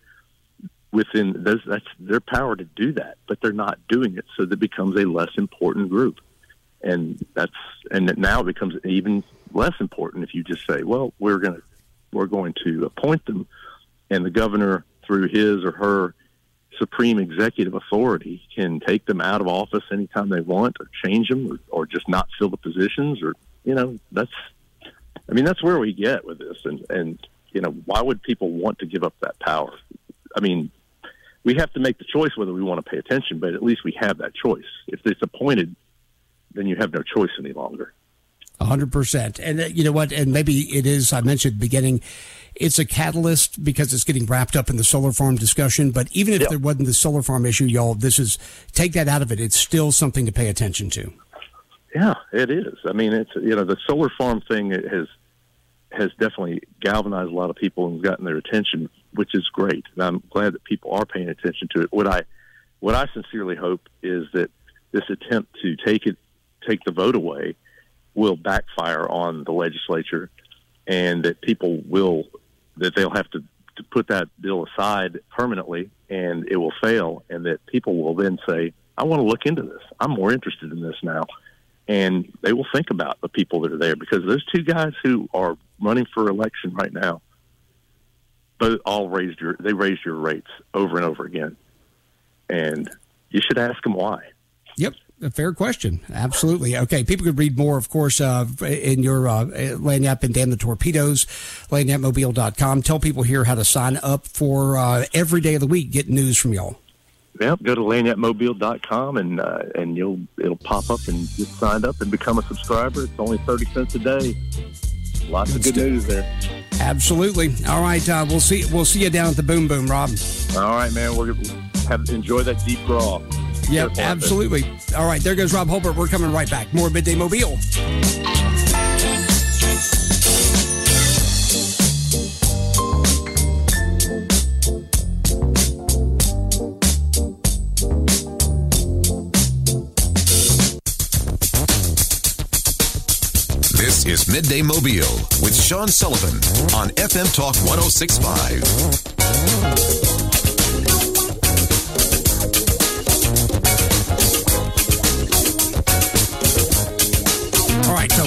within those, that's their power to do that, but they're not doing it. So that becomes a less important group. And that's and now it becomes even less important if you just say, well, we're going to we're going to appoint them, and the governor, through his or her supreme executive authority, can take them out of office anytime they want, or change them, or, or just not fill the positions, or you know, that's I mean that's where we get with this, and and you know, why would people want to give up that power? I mean, we have to make the choice whether we want to pay attention, but at least we have that choice. If it's appointed, then you have no choice any longer. A hundred percent. And uh, you know what? And maybe it is, I mentioned at the beginning, it's a catalyst because it's getting wrapped up in the solar farm discussion. But even if yep. there wasn't the solar farm issue, y'all, this is, take that out of it. It's still something to pay attention to. Yeah, it is. I mean, it's, you know, the solar farm thing has, has definitely galvanized a lot of people and gotten their attention, which is great. And I'm glad that people are paying attention to it. What I, what I sincerely hope is that this attempt to take it, take the vote away will backfire on the legislature, and that people will, that they'll have to, to put that bill aside permanently, and it will fail, and that people will then say, I want to look into this. I'm more interested in this now. And they will think about the people that are there, because those two guys who are running for election right now, both all raised your, they raised your rates over and over again. And you should ask them why. Yep. A fair question. Absolutely. Okay. People could read more, of course, uh, in your uh, Lagniappe and Damn the Torpedoes, lagniappe mobile dot com. Tell people here how to sign up for uh, every day of the week, get news from y'all. Yep. Go to lagniappe mobile dot com and uh, and you'll it'll pop up and get signed up and become a subscriber. It's only thirty cents a day. Lots Let's of good news there. Absolutely. All right. Uh, we'll see. We'll see you down at the Boom Boom, Rob. All right, man. We're have enjoy that deep draw. Yep, absolutely. All right, there goes Rob Holbert. We're coming right back. More Midday Mobile. This is Midday Mobile with Sean Sullivan on F M Talk one oh six point five.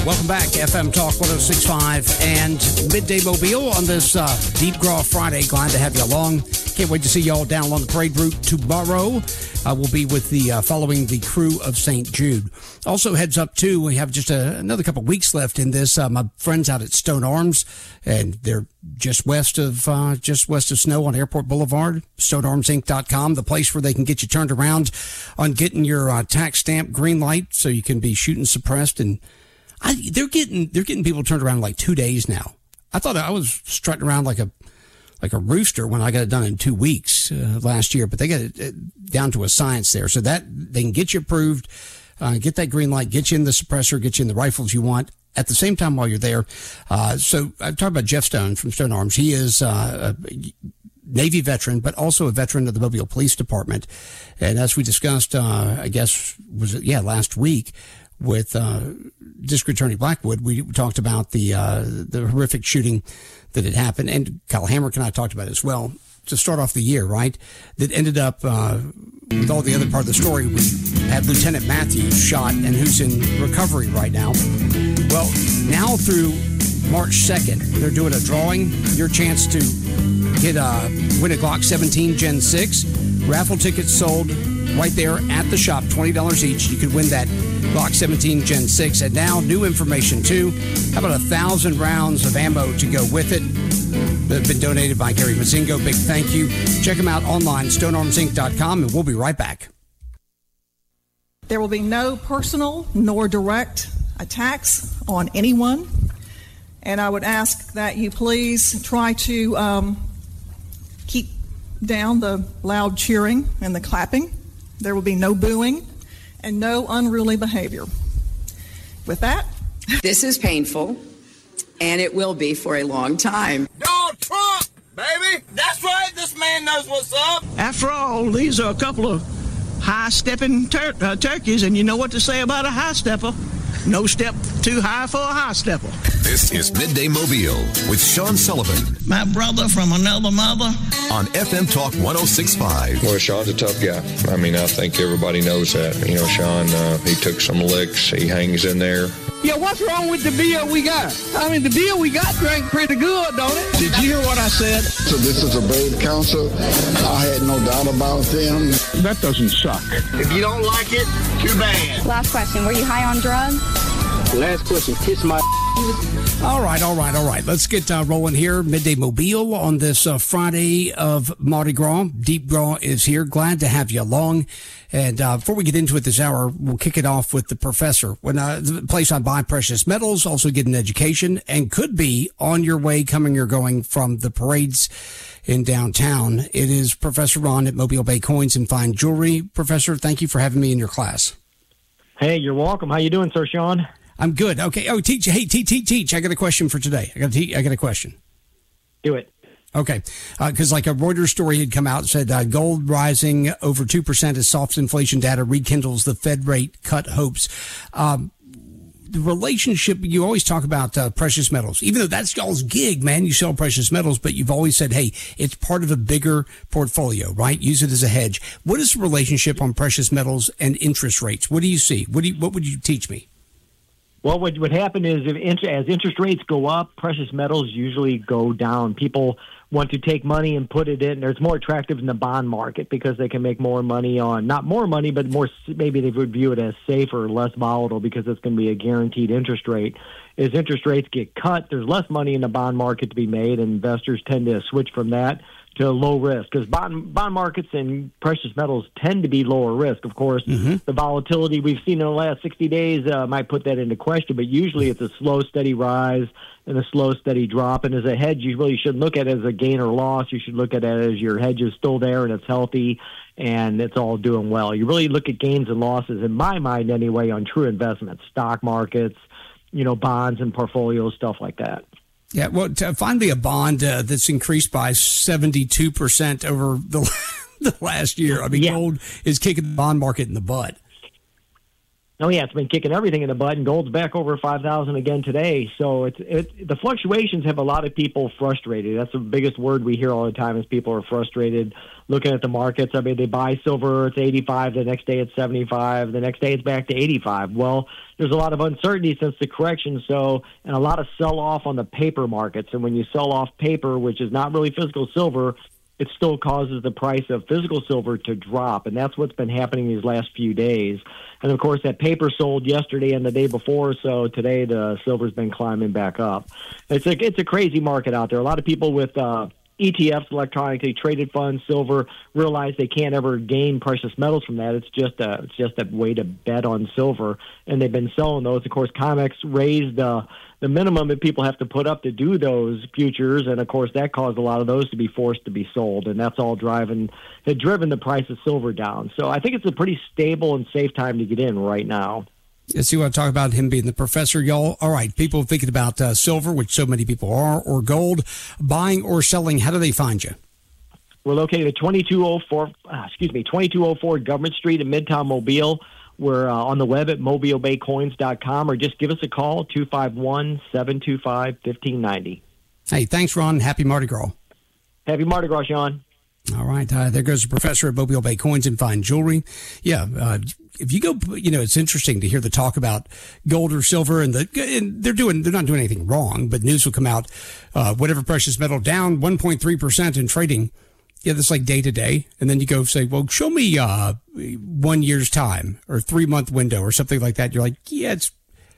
Welcome back, F M Talk one oh six point five and Midday Mobile on this uh, Deep Graw Friday. Glad to have you along. Can't wait to see you all down along the parade route tomorrow. Uh, we'll be with the uh, following the crew of Saint Jude. Also, heads up too, we have just a, another couple weeks left in this. Uh, my friends out at Stone Arms, and they're just west of uh, just west of Snow on Airport Boulevard. stone arms inc dot com, the place where they can get you turned around on getting your uh, tax stamp green light, so you can be shooting suppressed. And I, they're getting they're getting people turned around in like two days now. I thought I was strutting around like a like a rooster when I got it done in two weeks uh, last year, but they got it down to a science there, so that they can get you approved, uh, get that green light, get you in the suppressor, get you in the rifles you want at the same time while you're there. Uh, so I've talked about Jeff Stone from Stone Arms. He is uh, a Navy veteran, but also a veteran of the Mobile Police Department. And as we discussed, uh, I guess, was it, yeah, last week with uh, District Attorney Blackwood, we talked about the uh, the horrific shooting that had happened, and Kyle Hamrick and I talked about it as well, to start off the year, right? That ended up, uh, with all the other part of the story, we had Lieutenant Matthews shot and who's in recovery right now. Well, now through March second, they're doing a drawing, your chance to get a, win a Glock seventeen Gen six, raffle tickets sold right there at the shop, twenty dollars each. You could win that Glock seventeen Gen six. And now, new information, too. How about a thousand rounds of ammo to go with it? That have been donated by Gary Mazingo. Big thank you. Check them out online, stone arms inc dot com, and we'll be right back. There will be no personal nor direct attacks on anyone. And I would ask that you please try to um, keep down the loud cheering and the clapping. There will be no booing and no unruly behavior. With that, this is painful, and it will be for a long time. Donald Trump, baby! That's right, this man knows what's up. After all, these are a couple of high-stepping tur- uh, turkeys, and you know what to say about a high stepper. No step too high for a high stepper. This is Midday Mobile with Sean Sullivan. My brother from another mother. On F M Talk one oh six point five. Well, Sean's a tough guy. I mean, I think everybody knows that. You know, Sean, uh, he took some licks. He hangs in there. Yeah, what's wrong with the beer we got? I mean, the beer we got drank pretty good, don't it? Did you hear what I said? So this is a brave council. I had no doubt about them. That doesn't suck. If you don't like it, too bad. Last question, were you high on drugs? Last question, kiss my... All right, all right, all right. Let's get uh, rolling here. Midday Mobile on this uh, Friday of Mardi Gras. Deep Graw is here. Glad to have you along. And uh, before we get into it this hour, we'll kick it off with the professor. When uh, the place I buy precious metals, also get an education, and could be on your way, coming or going from the parades in downtown. It is Professor Ron at Mobile Bay Coins and Fine Jewelry. Professor, thank you for having me in your class. Hey, you're welcome. How you doing, Sir Sean? I'm good. Okay. Oh, teach. Hey, teach, teach, teach. I got a question for today. I got a, I got a question. Do it. Okay. Because uh, like a Reuters story had come out, said uh, gold rising over two percent as soft inflation data rekindles the Fed rate cut hopes. Um, the relationship, you always talk about uh, precious metals, even though that's y'all's gig, man. You sell precious metals, but you've always said, hey, it's part of a bigger portfolio, right? Use it as a hedge. What is the relationship on precious metals and interest rates? What do you see? What do you, what would you teach me? Well, what would happen is if int- as interest rates go up, precious metals usually go down. People want to take money and put it in. It's more attractive in the bond market because they can make more money on, not more money, but more, maybe they would view it as safer, less volatile because it's going to be a guaranteed interest rate. As interest rates get cut, there's less money in the bond market to be made, and investors tend to switch from that to low risk because bond, bond markets and precious metals tend to be lower risk. Of course, mm-hmm. the volatility we've seen in the last sixty days uh, might put that into question, but usually it's a slow, steady rise and a slow, steady drop. And as a hedge, you really shouldn't look at it as a gain or loss. You should look at it as your hedge is still there and it's healthy and it's all doing well. You really look at gains and losses, in my mind anyway, on true investments, stock markets, you know, bonds and portfolios, stuff like that. Yeah, well, to find me a bond uh, that's increased by seventy-two percent over the, the last year. I mean, yeah. Gold is kicking the bond market in the butt. Oh yeah, it's been kicking everything in the butt, and gold's back over five thousand again today. So it's it, the fluctuations have a lot of people frustrated. That's the biggest word we hear all the time is people are frustrated looking at the markets. I mean, they buy silver, it's eighty-five, the next day it's seventy-five, the next day it's back to eighty-five. Well, there's a lot of uncertainty since the correction, so and a lot of sell-off on the paper markets. And when you sell off paper, which is not really physical silver, it still causes the price of physical silver to drop, and that's what's been happening these last few days. And, of course, that paper sold yesterday and the day before, so today the silver's been climbing back up. It's a, it's a crazy market out there. A lot of people with uh, E T Fs, electronically traded funds, silver, realize they can't ever gain precious metals from that. It's just a, it's just a way to bet on silver, and they've been selling those. Of course, COMEX raised uh, the minimum that people have to put up to do those futures, and of course that caused a lot of those to be forced to be sold, and that's all driving had driven the price of silver down. So I think it's a pretty stable and safe time to get in right now. Yes, you want to talk about him being the professor, y'all. All right, people thinking about uh, silver, which so many people are, or gold, buying or selling. How do they find you? We're located at twenty-two oh four, uh, excuse me, twenty-two oh four Government Street in Midtown Mobile. We're uh, on the web at mobile bay coins dot com, or just give us a call, two five one, seven two five, one five nine zero. Hey, thanks, Ron. Happy Mardi Gras. Happy Mardi Gras, Sean. All right. Uh, there goes the professor at Mobile Bay Coins and Fine Jewelry. Yeah. Uh, if you go, you know, it's interesting to hear the talk about gold or silver, and, the, and they're doing, they're not doing anything wrong, but news will come out, uh, whatever precious metal down one point three percent in trading. Yeah, that's like day to day. And then you go say, well, show me uh, one year's time or three month window or something like that. You're like, yeah, it's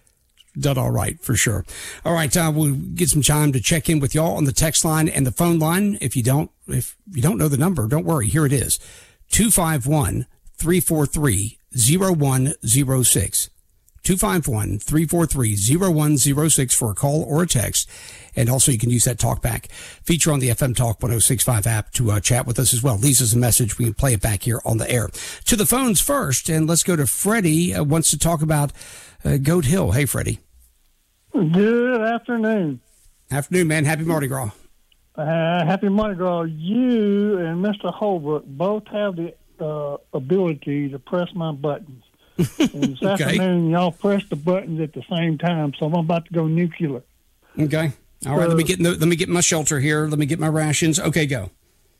done all right for sure. All right. Uh, we'll get some time to check in with y'all on the text line and the phone line. If you don't, if you don't know the number, don't worry. Here it is. two five one, three four three, zero one zero six. two five one, three four three, zero one zero six for a call or a text. And also you can use that talkback feature on the F M Talk one oh six point five app to uh, chat with us as well. Leaves us a message. We can play it back here on the air. To the phones first, and let's go to Freddie, uh, wants to talk about uh, Goat Hill. Hey, Freddie. Good afternoon. Afternoon, man. Happy Mardi Gras. Uh, happy Mardi Gras. You and Mister Holbrook both have the uh, ability to press my buttons. And this okay. afternoon, y'all press the buttons at the same time, so I'm about to go nuclear. Okay. All right. Uh, let me get in the, let me get my shelter here. Let me get my rations. Okay, go.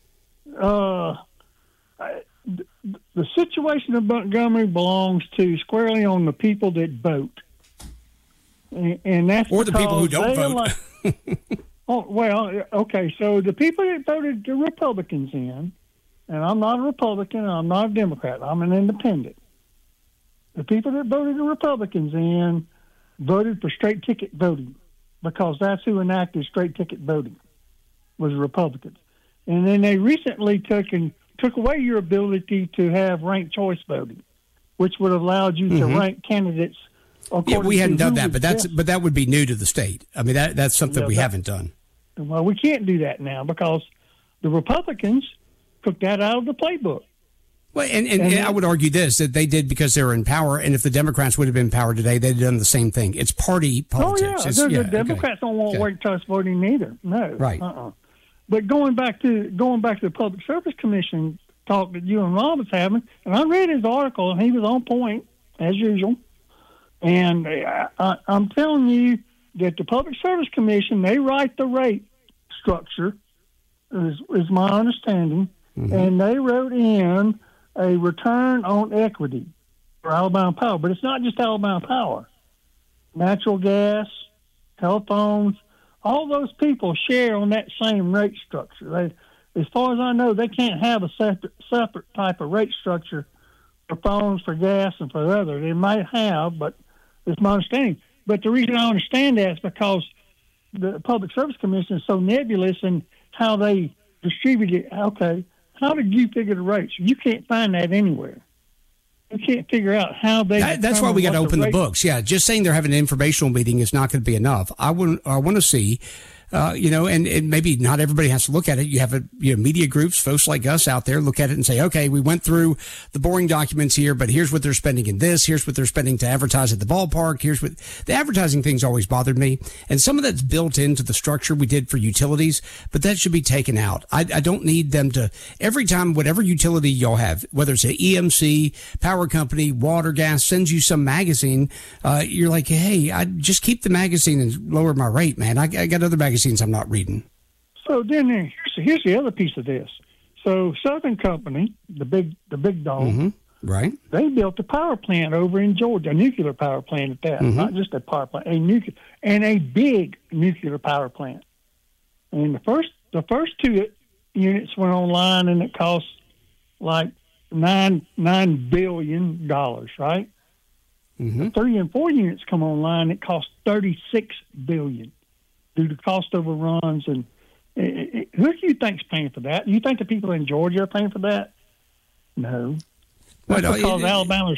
Uh, I, the situation in Montgomery belongs to squarely on the people that vote, and, and that's or the people who don't vote. Like, oh well, okay. So the people that voted the Republicans in, and I'm not a Republican, and I'm not a Democrat. I'm an independent. The people that voted the Republicans in voted for straight ticket voting because that's who enacted straight ticket voting was the Republicans. And then they recently took and took away your ability to have ranked choice voting, which would have allowed you mm-hmm. to rank candidates. Yeah, we hadn't done that, but that's best. but that would be new to the state. I mean, that that's something yeah, we that, haven't done. Well, we can't do that now because the Republicans took that out of the playbook. Well, and, and, and I would argue this, that they did because they were in power, and if the Democrats would have been in power today, they'd have done the same thing. It's party politics. Oh, yeah. It's, the, yeah the Democrats okay. don't want okay. ranked choice voting either. No. Right. Uh-uh. But going back to going back to the Public Service Commission talk that you and Ron was having, and I read his article, and he was on point, as usual. And I, I, I'm telling you that the Public Service Commission, they write the rate structure, is, is my understanding, mm-hmm. and they wrote in a return on equity for Alabama Power. But it's not just Alabama Power. Natural gas, telephones, all those people share on that same rate structure. They, as far as I know, they can't have a separate, separate type of rate structure for phones, for gas, and for other. They might have, but it's my understanding. But the reason I understand that is because the Public Service Commission is so nebulous in how they distribute it. Okay, how did you figure the rates? You can't find that anywhere. You can't figure out how they. That, that's why we got to open the, the books. Yeah, just saying they're having an informational meeting is not going to be enough. I want I want to see Uh, you know, and, and maybe not everybody has to look at it. You have a, you know, media groups, folks like us out there look at it and say, okay, we went through the boring documents here, but here's what they're spending in this. Here's what they're spending to advertise at the ballpark. Here's what the advertising thing's always bothered me. And some of that's built into the structure we did for utilities, but that should be taken out. I, I don't need them to, every time, whatever utility y'all have, whether it's an E M C, power company, water, gas, sends you some magazine, uh, you're like, hey, I just keep the magazine and lower my rate, man. I, I got other magazines I'm not reading. So then here's, here's the other piece of this. So Southern Company, the big the big dog, mm-hmm. right? They built a power plant over in Georgia, a nuclear power plant at that, mm-hmm. not just a power plant, a nuclear and a big nuclear power plant. And the first the first two units went online, and it cost like nine nine billion dollars, right? Mm-hmm. The three and four units come online, it cost thirty six billion. Due to cost overruns, and it, it, who do you think's paying for that? You think the people in Georgia are paying for that? No, that's well, because it, Alabama's.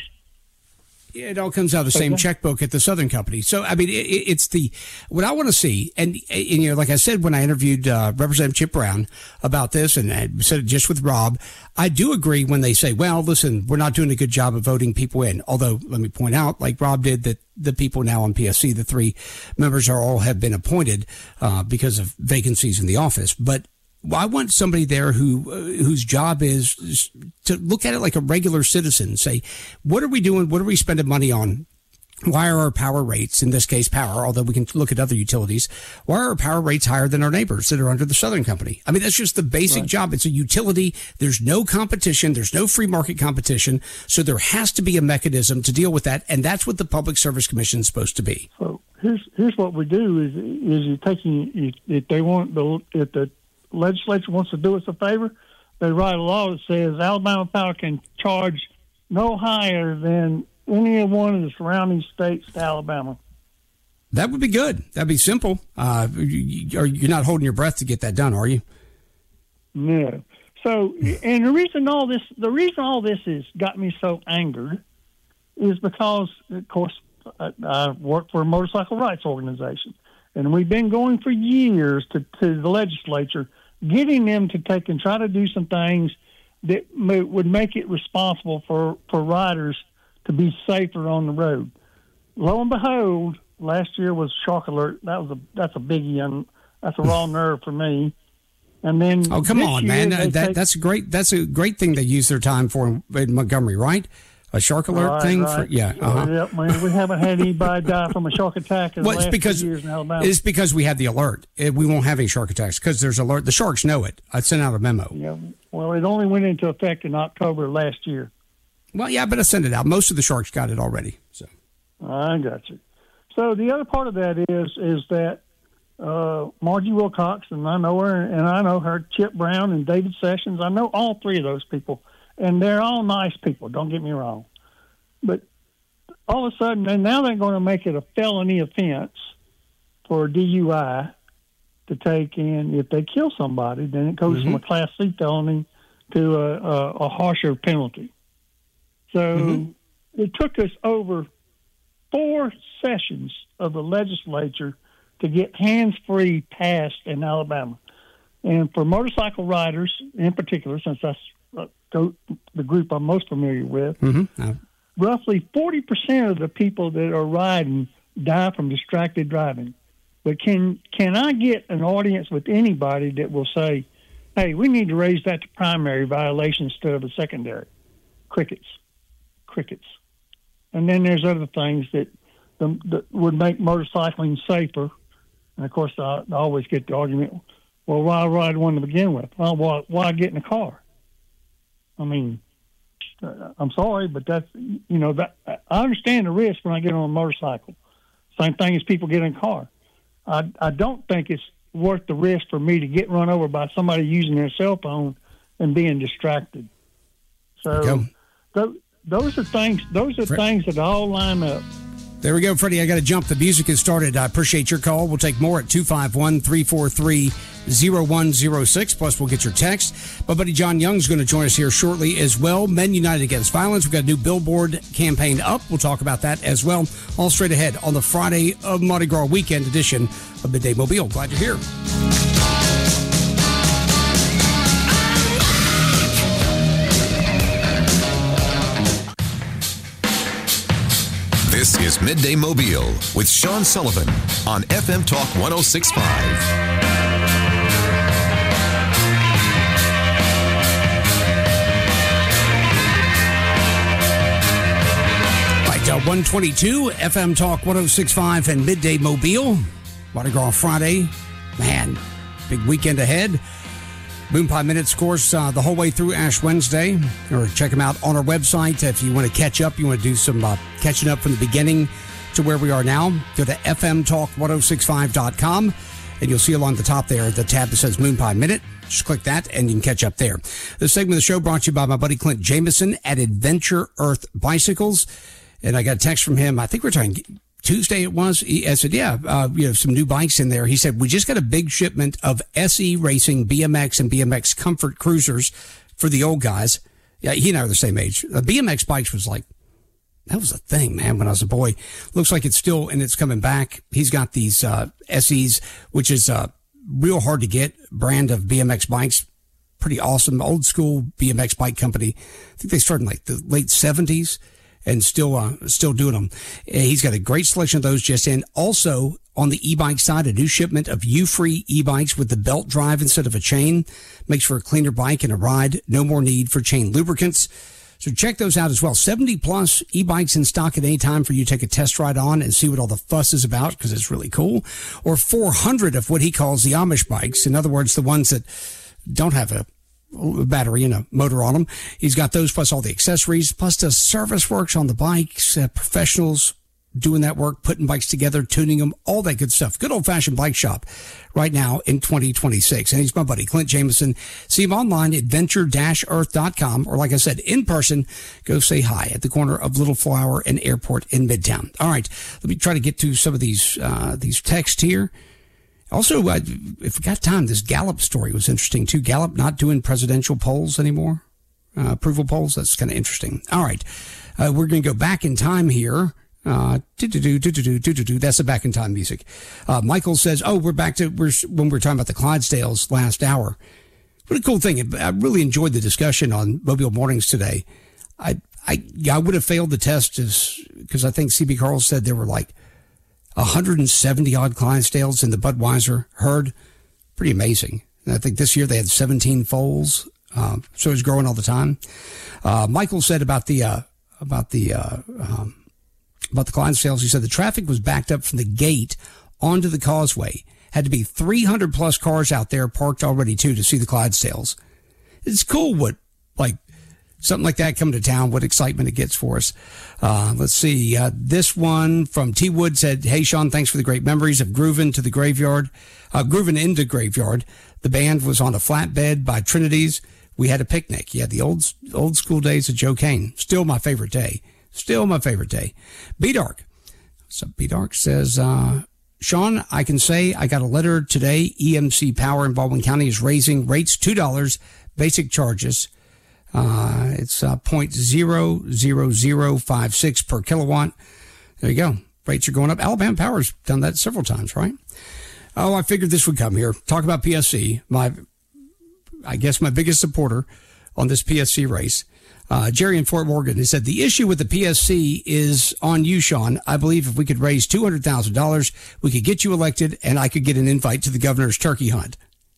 It all comes out of the same checkbook at the Southern Company. So, I mean, it, it's the, what I want to see, and, and, you know, like I said, when I interviewed uh, Representative Chip Brown about this, and I said it just with Rob, I do agree when they say, well, listen, we're not doing a good job of voting people in. Although, let me point out, like Rob did, that the people now on P S C, the three members are all have been appointed uh, because of vacancies in the office. But I want somebody there who uh, whose job is to look at it like a regular citizen and say, what are we doing? What are we spending money on? Why are our power rates, in this case power, although we can look at other utilities, why are our power rates higher than our neighbors that are under the Southern Company? I mean, that's just the basic right. job. It's a utility. There's no competition. There's no free market competition. So there has to be a mechanism to deal with that. And that's what the Public Service Commission is supposed to be. So here's here's what we do is, is you're taking, if they want, the, if the legislature wants to do us a favor, they write a law that says Alabama Power can charge no higher than any one of the surrounding states to Alabama. That would be good. That'd be simple. Uh, you, you're not holding your breath to get that done, are you? No. So, and the reason all this, the reason all this has got me so angered is because, of course, I, I work for a motorcycle rights organization, and we've been going for years to, to the legislature, getting them to take and try to do some things that may, would make it responsible for, for riders to be safer on the road. Lo and behold, last year was Shark Alert. That was a that's a biggie, and that's a raw nerve for me. And then oh come on, man, that take, that's a great that's a great thing they use their time for in, in Montgomery, right? A Shark Alert right, thing, right. For, yeah. Uh-huh. Yep, man, we haven't had anybody die from a shark attack in well, the last because, few years in Alabama. It's because we had the alert. It, we won't have any shark attacks because there's alert. The sharks know it. I sent out a memo. Yeah, well, it only went into effect in October last year. Well, yeah, but I sent it out. Most of the sharks got it already. So I got you. So the other part of that is is that uh, Margie Wilcox, and I know her, and I know her, Chip Brown and David Sessions. I know all three of those people, and they're all nice people. Don't get me wrong. But all of a sudden, and now they're going to make it a felony offense for D U I to take in. If they kill somebody, then it goes mm-hmm. from a Class C felony to a, a, a harsher penalty. So mm-hmm. it took us over four sessions of the legislature to get hands-free passed in Alabama. And for motorcycle riders in particular, since that's uh, the group I'm most familiar with, mm-hmm. uh- roughly forty percent of the people that are riding die from distracted driving. But can can I get an audience with anybody that will say, hey, we need to raise that to primary violation instead of a secondary? Crickets. Crickets. And then there's other things that, the, that would make motorcycling safer. And, of course, I, I always get the argument, well, why ride one to begin with? Well, why, why get in a car? I mean, uh, I'm sorry, but that's, you know, that, I understand the risk when I get on a motorcycle. Same thing as people get in a car. I, I don't think it's worth the risk for me to get run over by somebody using their cell phone and being distracted. So th- those are things. Those are things that all line up. There we go, Freddie. I got to jump. The music has started. I appreciate your call. We'll take more at two five one, three four three, zero one zero six. Plus, we'll get your text. My buddy John Young is going to join us here shortly as well. Men United Against Violence. We've got a new billboard campaign up. We'll talk about that as well. All straight ahead on the Friday of Mardi Gras weekend edition of Midday Mobile. Glad you're here. This is Midday Mobile with Sean Sullivan on F M Talk one oh six point five. Right, uh, one twenty-two, F M Talk one oh six point five and Midday Mobile. Mardi Gras Friday. Man, big weekend ahead. Moon Pie Minutes, of course, uh, the whole way through Ash Wednesday. Or check them out on our website. If you want to catch up, you want to do some uh, catching up from the beginning to where we are now, go to f m talk ten sixty-five dot com, and you'll see along the top there the tab that says Moon Pie Minute. Just click that, and you can catch up there. This segment of the show brought to you by my buddy Clint Jameson at Adventure Earth Bicycles. And I got a text from him. I think we're talking Tuesday it was. He, I said, yeah, uh, you have some new bikes in there. He said, we just got a big shipment of S E Racing B M X and B M X Comfort Cruisers for the old guys. Yeah, he and I are the same age. The B M X bikes was like, that was a thing, man, when I was a boy. Looks like it's still, and it's coming back. He's got these uh, S Es, which is uh, real hard to get brand of B M X bikes. Pretty awesome. Old school B M X bike company. I think they started in like the late seventies. And still, uh, still doing them. He's got a great selection of those just in. Also, on the e-bike side, a new shipment of U-Free e-bikes with the belt drive instead of a chain. Makes for a cleaner bike and a ride. No more need for chain lubricants. So check those out as well. seventy plus e-bikes in stock at any time for you to take a test ride on and see what all the fuss is about, because it's really cool. Or four hundred of what he calls the Amish bikes. In other words, the ones that don't have a battery and a motor on them. He's got those plus all the accessories, plus the service works on the bikes, uh, professionals doing that work, putting bikes together, tuning them, all that good stuff. Good old-fashioned bike shop right now in twenty twenty-six. And he's my buddy, Clint Jameson. See him online at adventure dash earth dot com, or like I said, in person, go say hi at the corner of Little Flower and Airport in Midtown. All right, let me try to get to some of these uh, these texts here. Also, uh, if we got time, this Gallup story was interesting, too. Gallup not doing presidential polls anymore, uh, approval polls. That's kind of interesting. All right. Uh, we're going to go back in time here. Uh, do-do-do, do-do-do, do-do-do. That's the back in time music. Uh, Michael says, oh, we're back to we're, when we were talking about the Clydesdales last hour. What a cool thing. I really enjoyed the discussion on Mobile Mornings today. I I, I would have failed the test because I think C B Carl said there were like one hundred seventy odd Clydesdales in the Budweiser herd. Pretty amazing. And I think this year they had seventeen foals. Uh, so it's growing all the time. Uh, Michael said about the, uh, about the, uh, um, about the Clydesdales. He said the traffic was backed up from the gate onto the causeway. Had to be three hundred plus cars out there parked already too to see the Clydesdales. It's cool what, like, something like that coming to town, what excitement it gets for us. Uh, let's see. Uh, this one from T. Wood said, hey, Sean, thanks for the great memories of grooving to the graveyard, uh, grooving into graveyard. The band was on a flatbed by Trinity's. We had a picnic. Yeah, the old, old school days of Joe Kane. Still my favorite day. Still my favorite day. B-Dark. So B-Dark says, uh, Sean, I can say I got a letter today. E M C Power in Baldwin County is raising rates two dollars, basic charges. Uh, it's uh, zero point zero zero zero five six per kilowatt. There you go. Rates are going up. Alabama Power's done that several times, right? Oh, I figured this would come here. Talk about P S C. My, I guess my biggest supporter on this P S C race. Uh, Jerry in Fort Morgan, he said, the issue with the P S C is on you, Sean. I believe if we could raise two hundred thousand dollars, we could get you elected and I could get an invite to the governor's turkey hunt.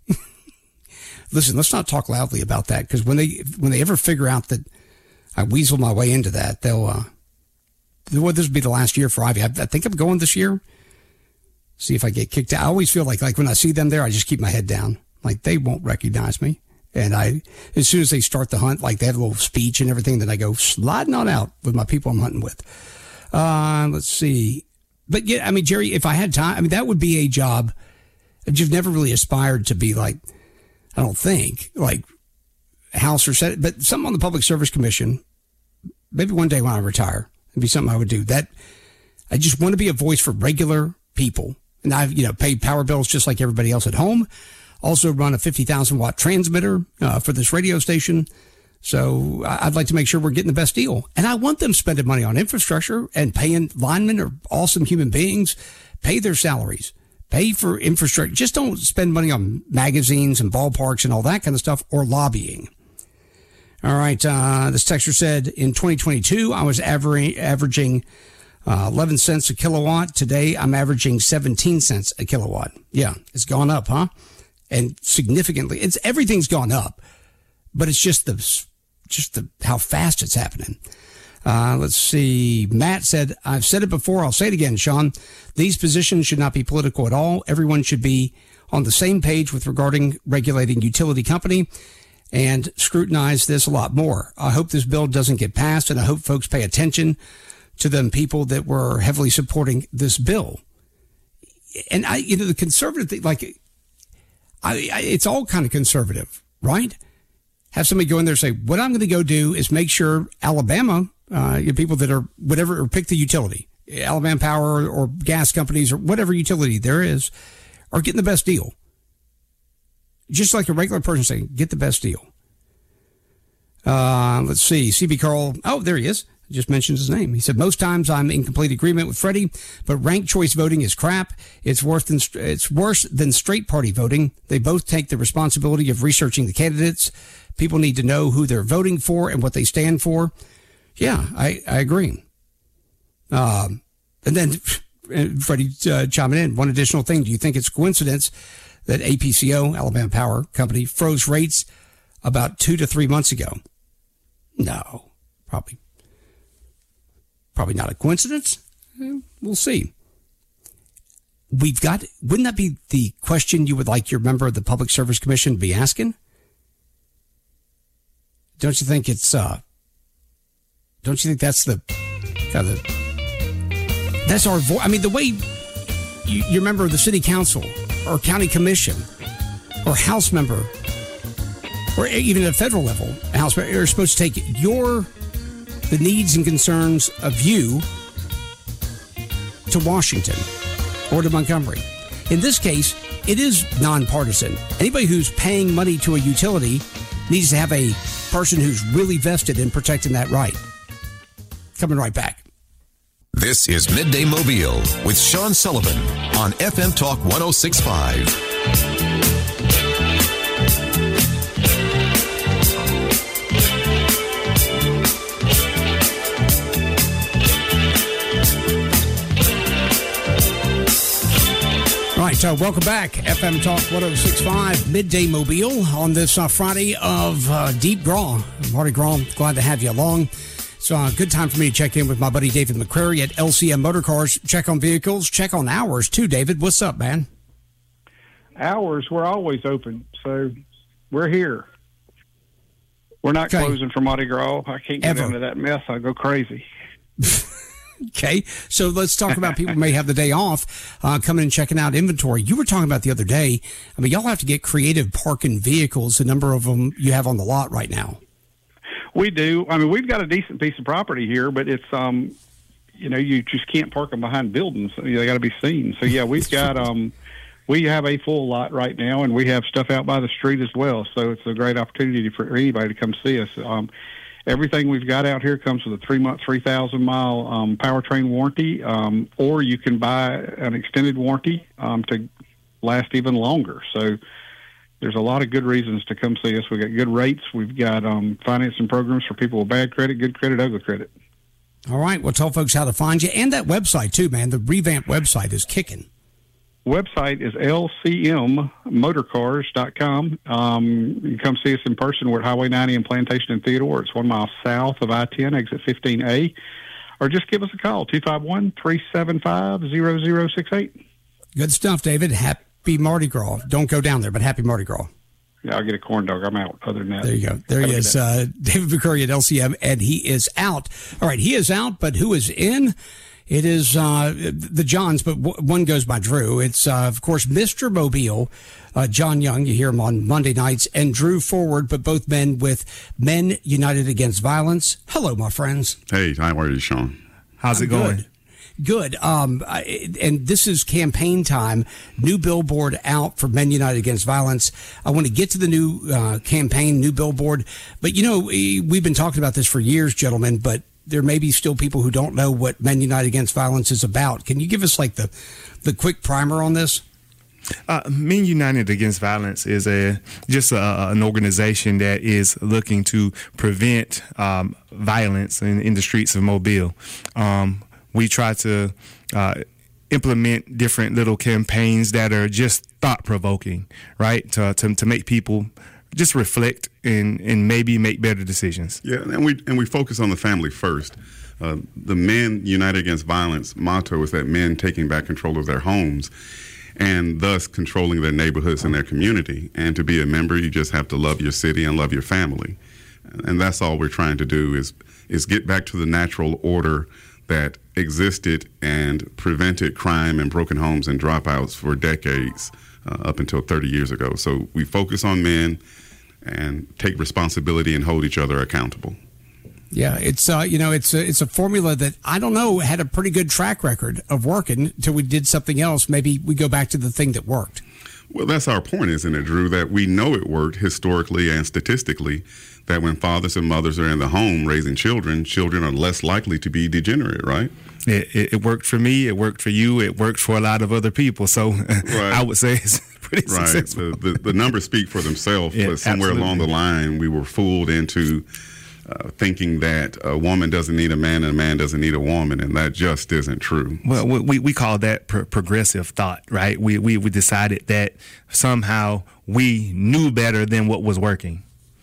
Listen, let's not talk loudly about that, because when they when they ever figure out that I weasel my way into that, they'll, uh, well, this will be the last year for Ivy. I, I think I'm going this year. See if I get kicked out. I always feel like, like when I see them there, I just keep my head down. Like they won't recognize me. And I, as soon as they start the hunt, like they have a little speech and everything, then I go sliding on out with my people I'm hunting with. Uh, let's see. But yeah, I mean, Jerry, if I had time, I mean, that would be a job. You've never really aspired to be like, I don't think, like House or Senate, but something on the Public Service Commission. Maybe one day when I retire, it'd be something I would do. That I just want to be a voice for regular people. And I've, you know, paid power bills just like everybody else at home. Also run a fifty thousand watt transmitter uh, for this radio station. So I'd like to make sure we're getting the best deal. And I want them spending money on infrastructure and paying linemen are awesome human beings. Pay their salaries. Pay for infrastructure. Just don't spend money on magazines and ballparks and all that kind of stuff or lobbying. All right. Uh, this texter said in twenty twenty-two, I was aver- averaging uh, eleven cents a kilowatt. Today, I'm averaging seventeen cents a kilowatt. Yeah, it's gone up, huh? And significantly. It's everything's gone up, but it's just the just the how fast it's happening. Uh, let's see. Matt said, I've said it before. I'll say it again, Sean. These positions should not be political at all. Everyone should be on the same page with regarding regulating utility company and scrutinize this a lot more. I hope this bill doesn't get passed, and I hope folks pay attention to them people that were heavily supporting this bill. And I, you know, the conservative thing, like, I, I it's all kind of conservative, right? Have somebody go in there and say, what I'm going to go do is make sure Alabama, uh, you know, people that are whatever, or pick the utility, Alabama Power or, or gas companies or whatever utility there is, are getting the best deal. Just like a regular person saying, get the best deal. Uh, let's see. C B Carl. Oh, there he is. I just mentioned his name. He said, most times I'm in complete agreement with Freddie, but ranked choice voting is crap. It's worse than, it's worse than straight party voting. They both take the responsibility of researching the candidates. People need to know who they're voting for and what they stand for. Yeah, I, I agree. Um, and then Freddie uh, chiming in. One additional thing. Do you think it's coincidence that A P C O, Alabama Power Company, froze rates about two to three months ago? No, probably. Probably not a coincidence. We'll see. We've got, wouldn't that be the question you would like your member of the Public Service Commission to be asking? Don't you think it's, uh, don't you think that's the, kind of the, that's our voice? I mean, the way you, you're a member of the city council or county commission or house member or even at a federal level, house member, you're supposed to take your, the needs and concerns of you to Washington or to Montgomery. In this case, it is nonpartisan. Anybody who's paying money to a utility needs to have a person who's really vested in protecting that right. Coming right back. This is Midday Mobile with Sean Sullivan on F M Talk one oh six point five. All right, so welcome back. F M Talk one oh six point five, Midday Mobile on this uh, Friday of uh, Deep Gras. Mardi Gras, glad to have you along. It's a good time for me to check in with my buddy David McCrary at L C M Motor Cars. Check on vehicles, check on hours too, David. What's up, man? Hours, we're always open, so we're here. We're not okay. Closing for Mardi Gras. I can't get Ever. into that mess. I'll go crazy. Okay, so let's talk about people who may have the day off, uh, coming and checking out inventory. You were talking about the other day, I mean, y'all have to get creative parking vehicles, the number of them you have on the lot right now. We do. I mean, we've got a decent piece of property here, but it's, um, you know, you just can't park them behind buildings. They got to be seen. So, yeah, we've got, um, we have a full lot right now, and we have stuff out by the street as well. So it's a great opportunity for anybody to come see us. Um, Everything we've got out here comes with a three-month, three thousand mile um, powertrain warranty, um, or you can buy an extended warranty um, to last even longer. So there's a lot of good reasons to come see us. We've got good rates. We've got um, financing programs for people with bad credit, good credit, ugly credit. All right. Well, tell folks how to find you. And that website, too, man. The revamped website is kicking. Website is L C M motorcars dot com. Um, you can come see us in person. We're at Highway ninety in Plantation and Theodore. It's one mile south of I ten, exit fifteen A. Or just give us a call, two five one, three seven five, zero zero six eight. Good stuff, David. Happy Mardi Gras. Don't go down there, but happy Mardi Gras. Yeah, I'll get a corn dog. I'm out. Other than that. There you go. There he is, uh, David McCurry at L C M, and he is out. All right, he is out, but who is in? It is uh, the Johns, but w- one goes by Drew. It's, uh, of course, Mister Mobile, uh, John Young. You hear him on Monday nights, and Drew Forward, but both men with Men United Against Violence. Hello, my friends. Hey, how are you, Sean? How's I'm it going? Good. Good. Um, I, and this is campaign time. New billboard out for Men United Against Violence. I want to get to the new uh, campaign, new billboard. But, you know, we've been talking about this for years, gentlemen, but there may be still people who don't know what Men United Against Violence is about. Can you give us like the, the quick primer on this? Uh, Men United Against Violence is a just a, an organization that is looking to prevent um, violence in, in the streets of Mobile. Um, we try to uh, implement different little campaigns that are just thought-provoking, right, to, to, to make people just reflect and, and maybe make better decisions. Yeah, and we and we focus on the family first. Uh, the Men United Against Violence motto is that men taking back control of their homes and thus controlling their neighborhoods and their community. And to be a member, you just have to love your city and love your family. And that's all we're trying to do is is get back to the natural order that existed and prevented crime and broken homes and dropouts for decades, uh, up until thirty years ago. So we focus on men and take responsibility and hold each other accountable. Yeah, it's uh, you know, it's a, it's a formula that I don't know had a pretty good track record of working until we did something else. Maybe we go back to the thing that worked. Well, that's our point, isn't it, Drew? That we know it worked historically and statistically. That when fathers and mothers are in the home raising children, children are less likely to be degenerate, right? It, it, it worked for me. It worked for you. It worked for a lot of other people. So right. I would say it's pretty right. successful. The, the, the numbers speak for themselves, yeah, but somewhere absolutely. along the line, we were fooled into uh, thinking that a woman doesn't need a man and a man doesn't need a woman, and that just isn't true. Well, we we call that pro- progressive thought, right? We, we we decided that somehow we knew better than what was working.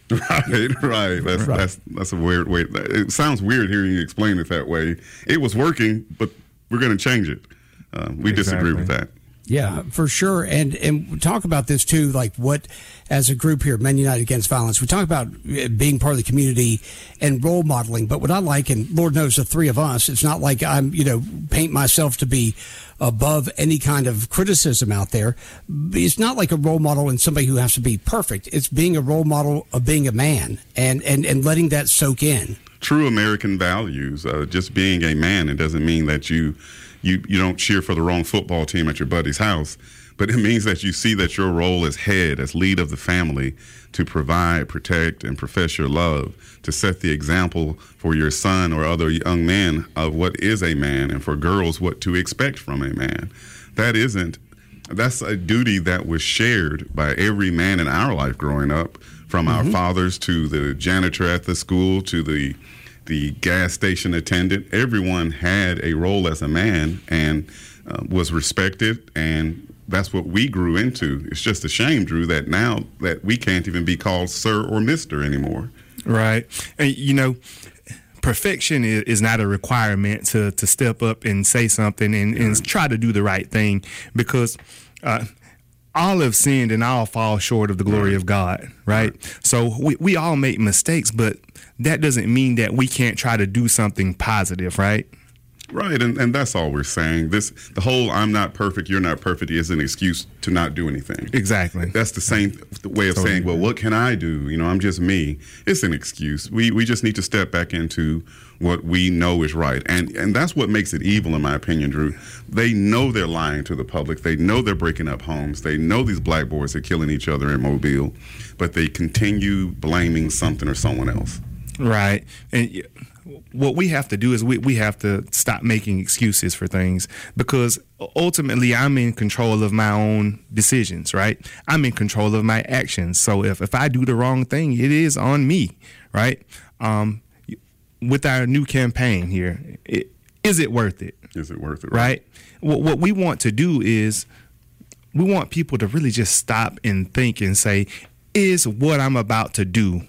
Right, right. That's right. that's that's a weird way. It sounds weird hearing you explain it that way. It was working, but we're going to change it. Uh, we exactly. disagree with that. Yeah, for sure. And and we talk about this too, like what, as a group here, Men United Against Violence, we talk about being part of the community and role modeling. But what I like, and Lord knows the three of us, it's not like I'm, you know, paint myself to be above any kind of criticism out there. It's not like a role model and somebody who has to be perfect. It's being a role model of being a man and, and, and letting that soak in. True American values. Uh, just being a man, it doesn't mean that you You, you don't cheer for the wrong football team at your buddy's house, but it means that you see that your role as head, as lead of the family, to provide, protect, and profess your love, to set the example for your son or other young men of what is a man, and for girls what to expect from a man. That isn't, that's a duty that was shared by every man in our life growing up, from mm-hmm. our fathers to the janitor at the school to the the gas station attendant. Everyone had a role as a man and uh, was respected, and that's what we grew into. It's just a shame, Drew, that now that we can't even be called sir or mister anymore. Right. And, you know, perfection is, is not a requirement to, to step up and say something and, and try to do the right thing, because uh, all have sinned and all fall short of the glory of God, right? So we, we all make mistakes, but that doesn't mean that we can't try to do something positive, right? Right, and, and that's all we're saying. This the whole "I'm not perfect, you're not perfect" is an excuse to not do anything. Exactly. That's the same way of totally. saying, well, what can I do? You know, I'm just me. It's an excuse. We we just need to step back into what we know is right. And and that's what makes it evil, in my opinion, Drew. They know they're lying to the public. They know they're breaking up homes. They know these black boys are killing each other in Mobile, but they continue blaming something or someone else. Right. And what we have to do is we, we have to stop making excuses for things, because ultimately I'm in control of my own decisions, right? I'm in control of my actions. So if, if I do the wrong thing, it is on me, right? Um, with our new campaign here, it, is it worth it? Is it worth it? Right. right? What, what we want to do is we want people to really just stop and think and say, is what I'm about to do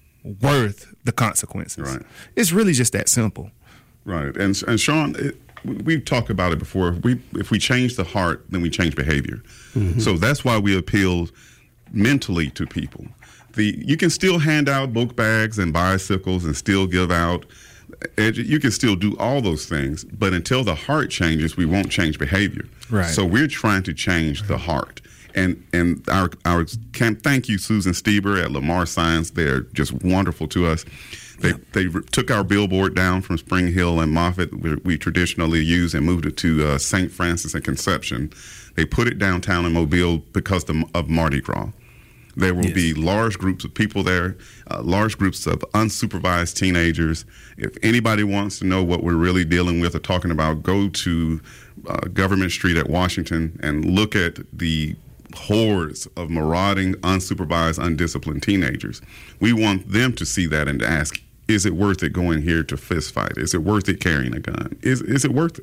worth the consequences? Right. It's really just that simple. Right. And and Sean, it, we've talked about it before. We if we change the heart, then we change behavior. Mm-hmm. So that's why we appeal mentally to people. The you can still hand out book bags and bicycles and still give out. You can still do all those things, but until the heart changes, we won't change behavior. Right. So we're trying to change the heart. And and our our camp, thank you, Susan Stieber at Lamar Science. They're just wonderful to us. They they re- took our billboard down from Spring Hill and Moffett, we, we traditionally use, and moved it to uh, Saint Francis and Conception. They put it downtown in Mobile because the, of Mardi Gras. There will yes. be large groups of people there, uh, large groups of unsupervised teenagers. If anybody wants to know what we're really dealing with or talking about, go to uh, Government Street at Washington and look at the hordes of marauding, unsupervised, undisciplined teenagers. We want them to see that and to ask, is it worth it going here to fist fight? Is it worth it carrying a gun? Is is it worth it?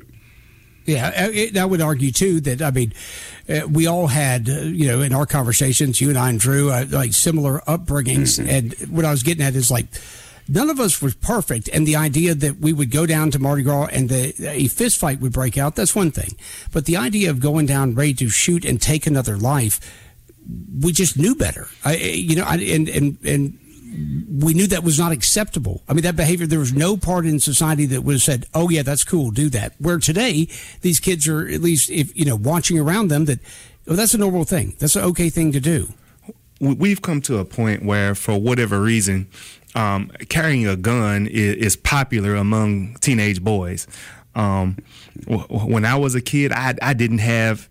Yeah, it, I would argue, too, that, I mean, uh, we all had, uh, you know, in our conversations, you and I and Drew, uh, like similar upbringings. Mm-hmm. And what I was getting at is, like, none of us was perfect. And the idea that we would go down to Mardi Gras and the, a fist fight would break out, that's one thing. But the idea of going down ready to shoot and take another life, we just knew better. I, you know, I, and, and, and, we knew that was not acceptable. I mean, that behavior, there was no part in society that would have said, oh, yeah, that's cool, do that. Where today, these kids are at least, if you know, watching around them that, oh, that's a normal thing. That's an okay thing to do. We've come to a point where, for whatever reason, um, carrying a gun is, is popular among teenage boys. Um, when I was a kid, I, I didn't have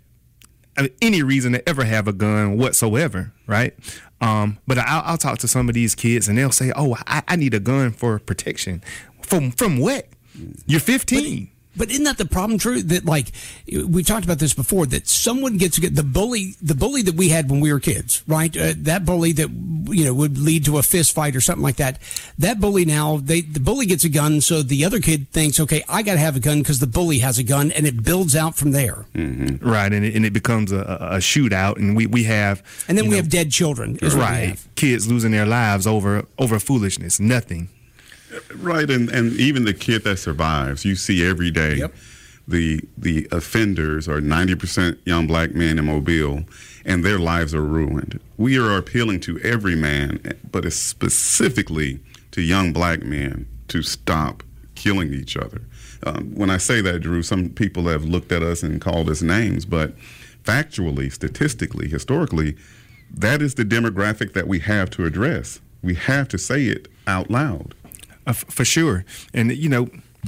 any reason to ever have a gun whatsoever, right? Um, but I'll, I'll talk to some of these kids and they'll say, oh, I, I need a gun for protection. From from what? You're fifteen. But, but isn't that the problem, Drew? That, like, we talked about this before, that someone gets to get the bully, the bully that we had when we were kids, right? Uh, that bully that, you know, would lead to a fist fight or something like that. That bully now, they the bully gets a gun, so the other kid thinks, okay, I got to have a gun because the bully has a gun, and it builds out from there. Mm-hmm. Right, and it, and it becomes a, a shootout, and we, we have... And then we know, have dead children. Right, kids losing their lives over over foolishness, nothing. Right, and, and even the kid that survives, you see every day yep. the the offenders are ninety percent young black men in Mobile, and their lives are ruined. We are appealing to every man, but it's specifically to young black men to stop killing each other. Um, when I say that, Drew, some people have looked at us and called us names, but factually, statistically, historically, that is the demographic that we have to address. We have to say it out loud. Uh, f- for sure. And, you know,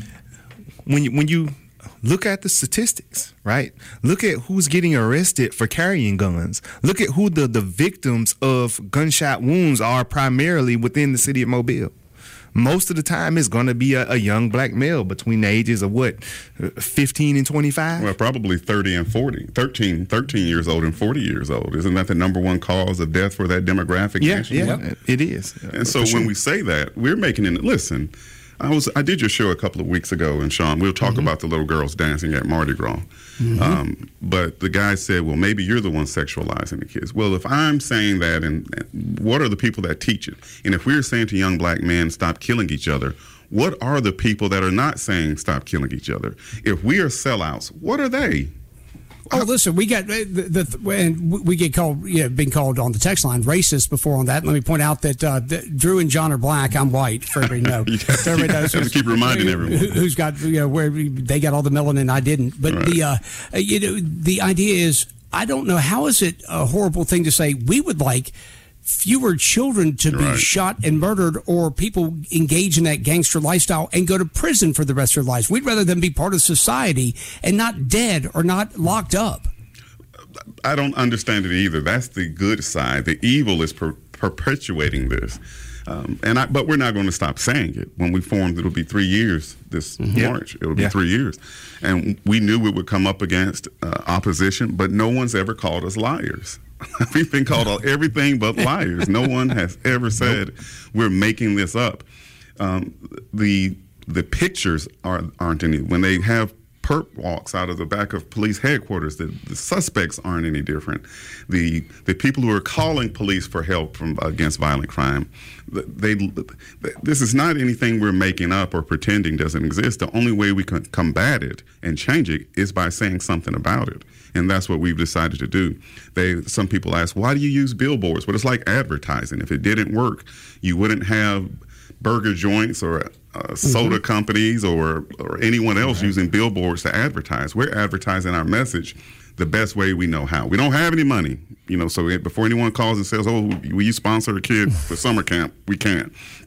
when you, when you look at the statistics, right? Look at who's getting arrested for carrying guns. Look at who the, the victims of gunshot wounds are primarily within the city of Mobile. Most of the time, it's going to be a, a young black male between the ages of, what, fifteen and twenty-five? Well, probably thirty and forty. thirteen, thirteen years old and forty years old. Isn't that the number one cause of death for that demographic? Yeah, yeah, yep. It is. And so sure. when we say that, we're making it, listen, I was I did your show a couple of weeks ago, and Sean, we'll talk mm-hmm. about the little girls dancing at Mardi Gras. Mm-hmm. Um, but the guy said, well, maybe you're the one sexualizing the kids. Well, if I'm saying that, and, and what are the people that teach it? And if we're saying to young black men, stop killing each other, what are the people that are not saying stop killing each other? If we are sellouts, what are they? Oh, listen, we got the, the and we get called, you know, being called on the text line racist before on that. Let me point out that uh, Drew and John are black. I'm white. For everybody know. you have, everybody knows. You have to keep reminding everyone who, who's got, you know, where they got all the melanin, I didn't. But right. the uh, you know the idea is, I don't know, how is it a horrible thing to say we would like fewer children to be right. shot and murdered, or people engage in that gangster lifestyle and go to prison for the rest of their lives. We'd rather them be part of society and not dead or not locked up. I don't understand it either. That's the good side. The evil is per- perpetuating this. Um, and I, but we're not going to stop saying it. When we formed, it'll be three years this mm-hmm. March. It'll be yeah. three years. And we knew we would come up against uh, opposition, but no one's ever called us liars. We've been called everything but liars. No one has ever said nope. we're making this up. Um, the the pictures are, aren't any. When they have perp walks out of the back of police headquarters, the, the suspects aren't any different. The the people who are calling police for help from against violent crime, they, they this is not anything we're making up or pretending doesn't exist. The only way we can combat it and change it is by saying something about it. And that's what we've decided to do. They, some people ask, why do you use billboards? But it's like advertising. If it didn't work, you wouldn't have burger joints or uh, soda mm-hmm. companies or, or anyone else right. using billboards to advertise. We're advertising our message the best way we know how. We don't have any money, you know, so before anyone calls and says, oh, will you sponsor a kid for summer camp? We can't.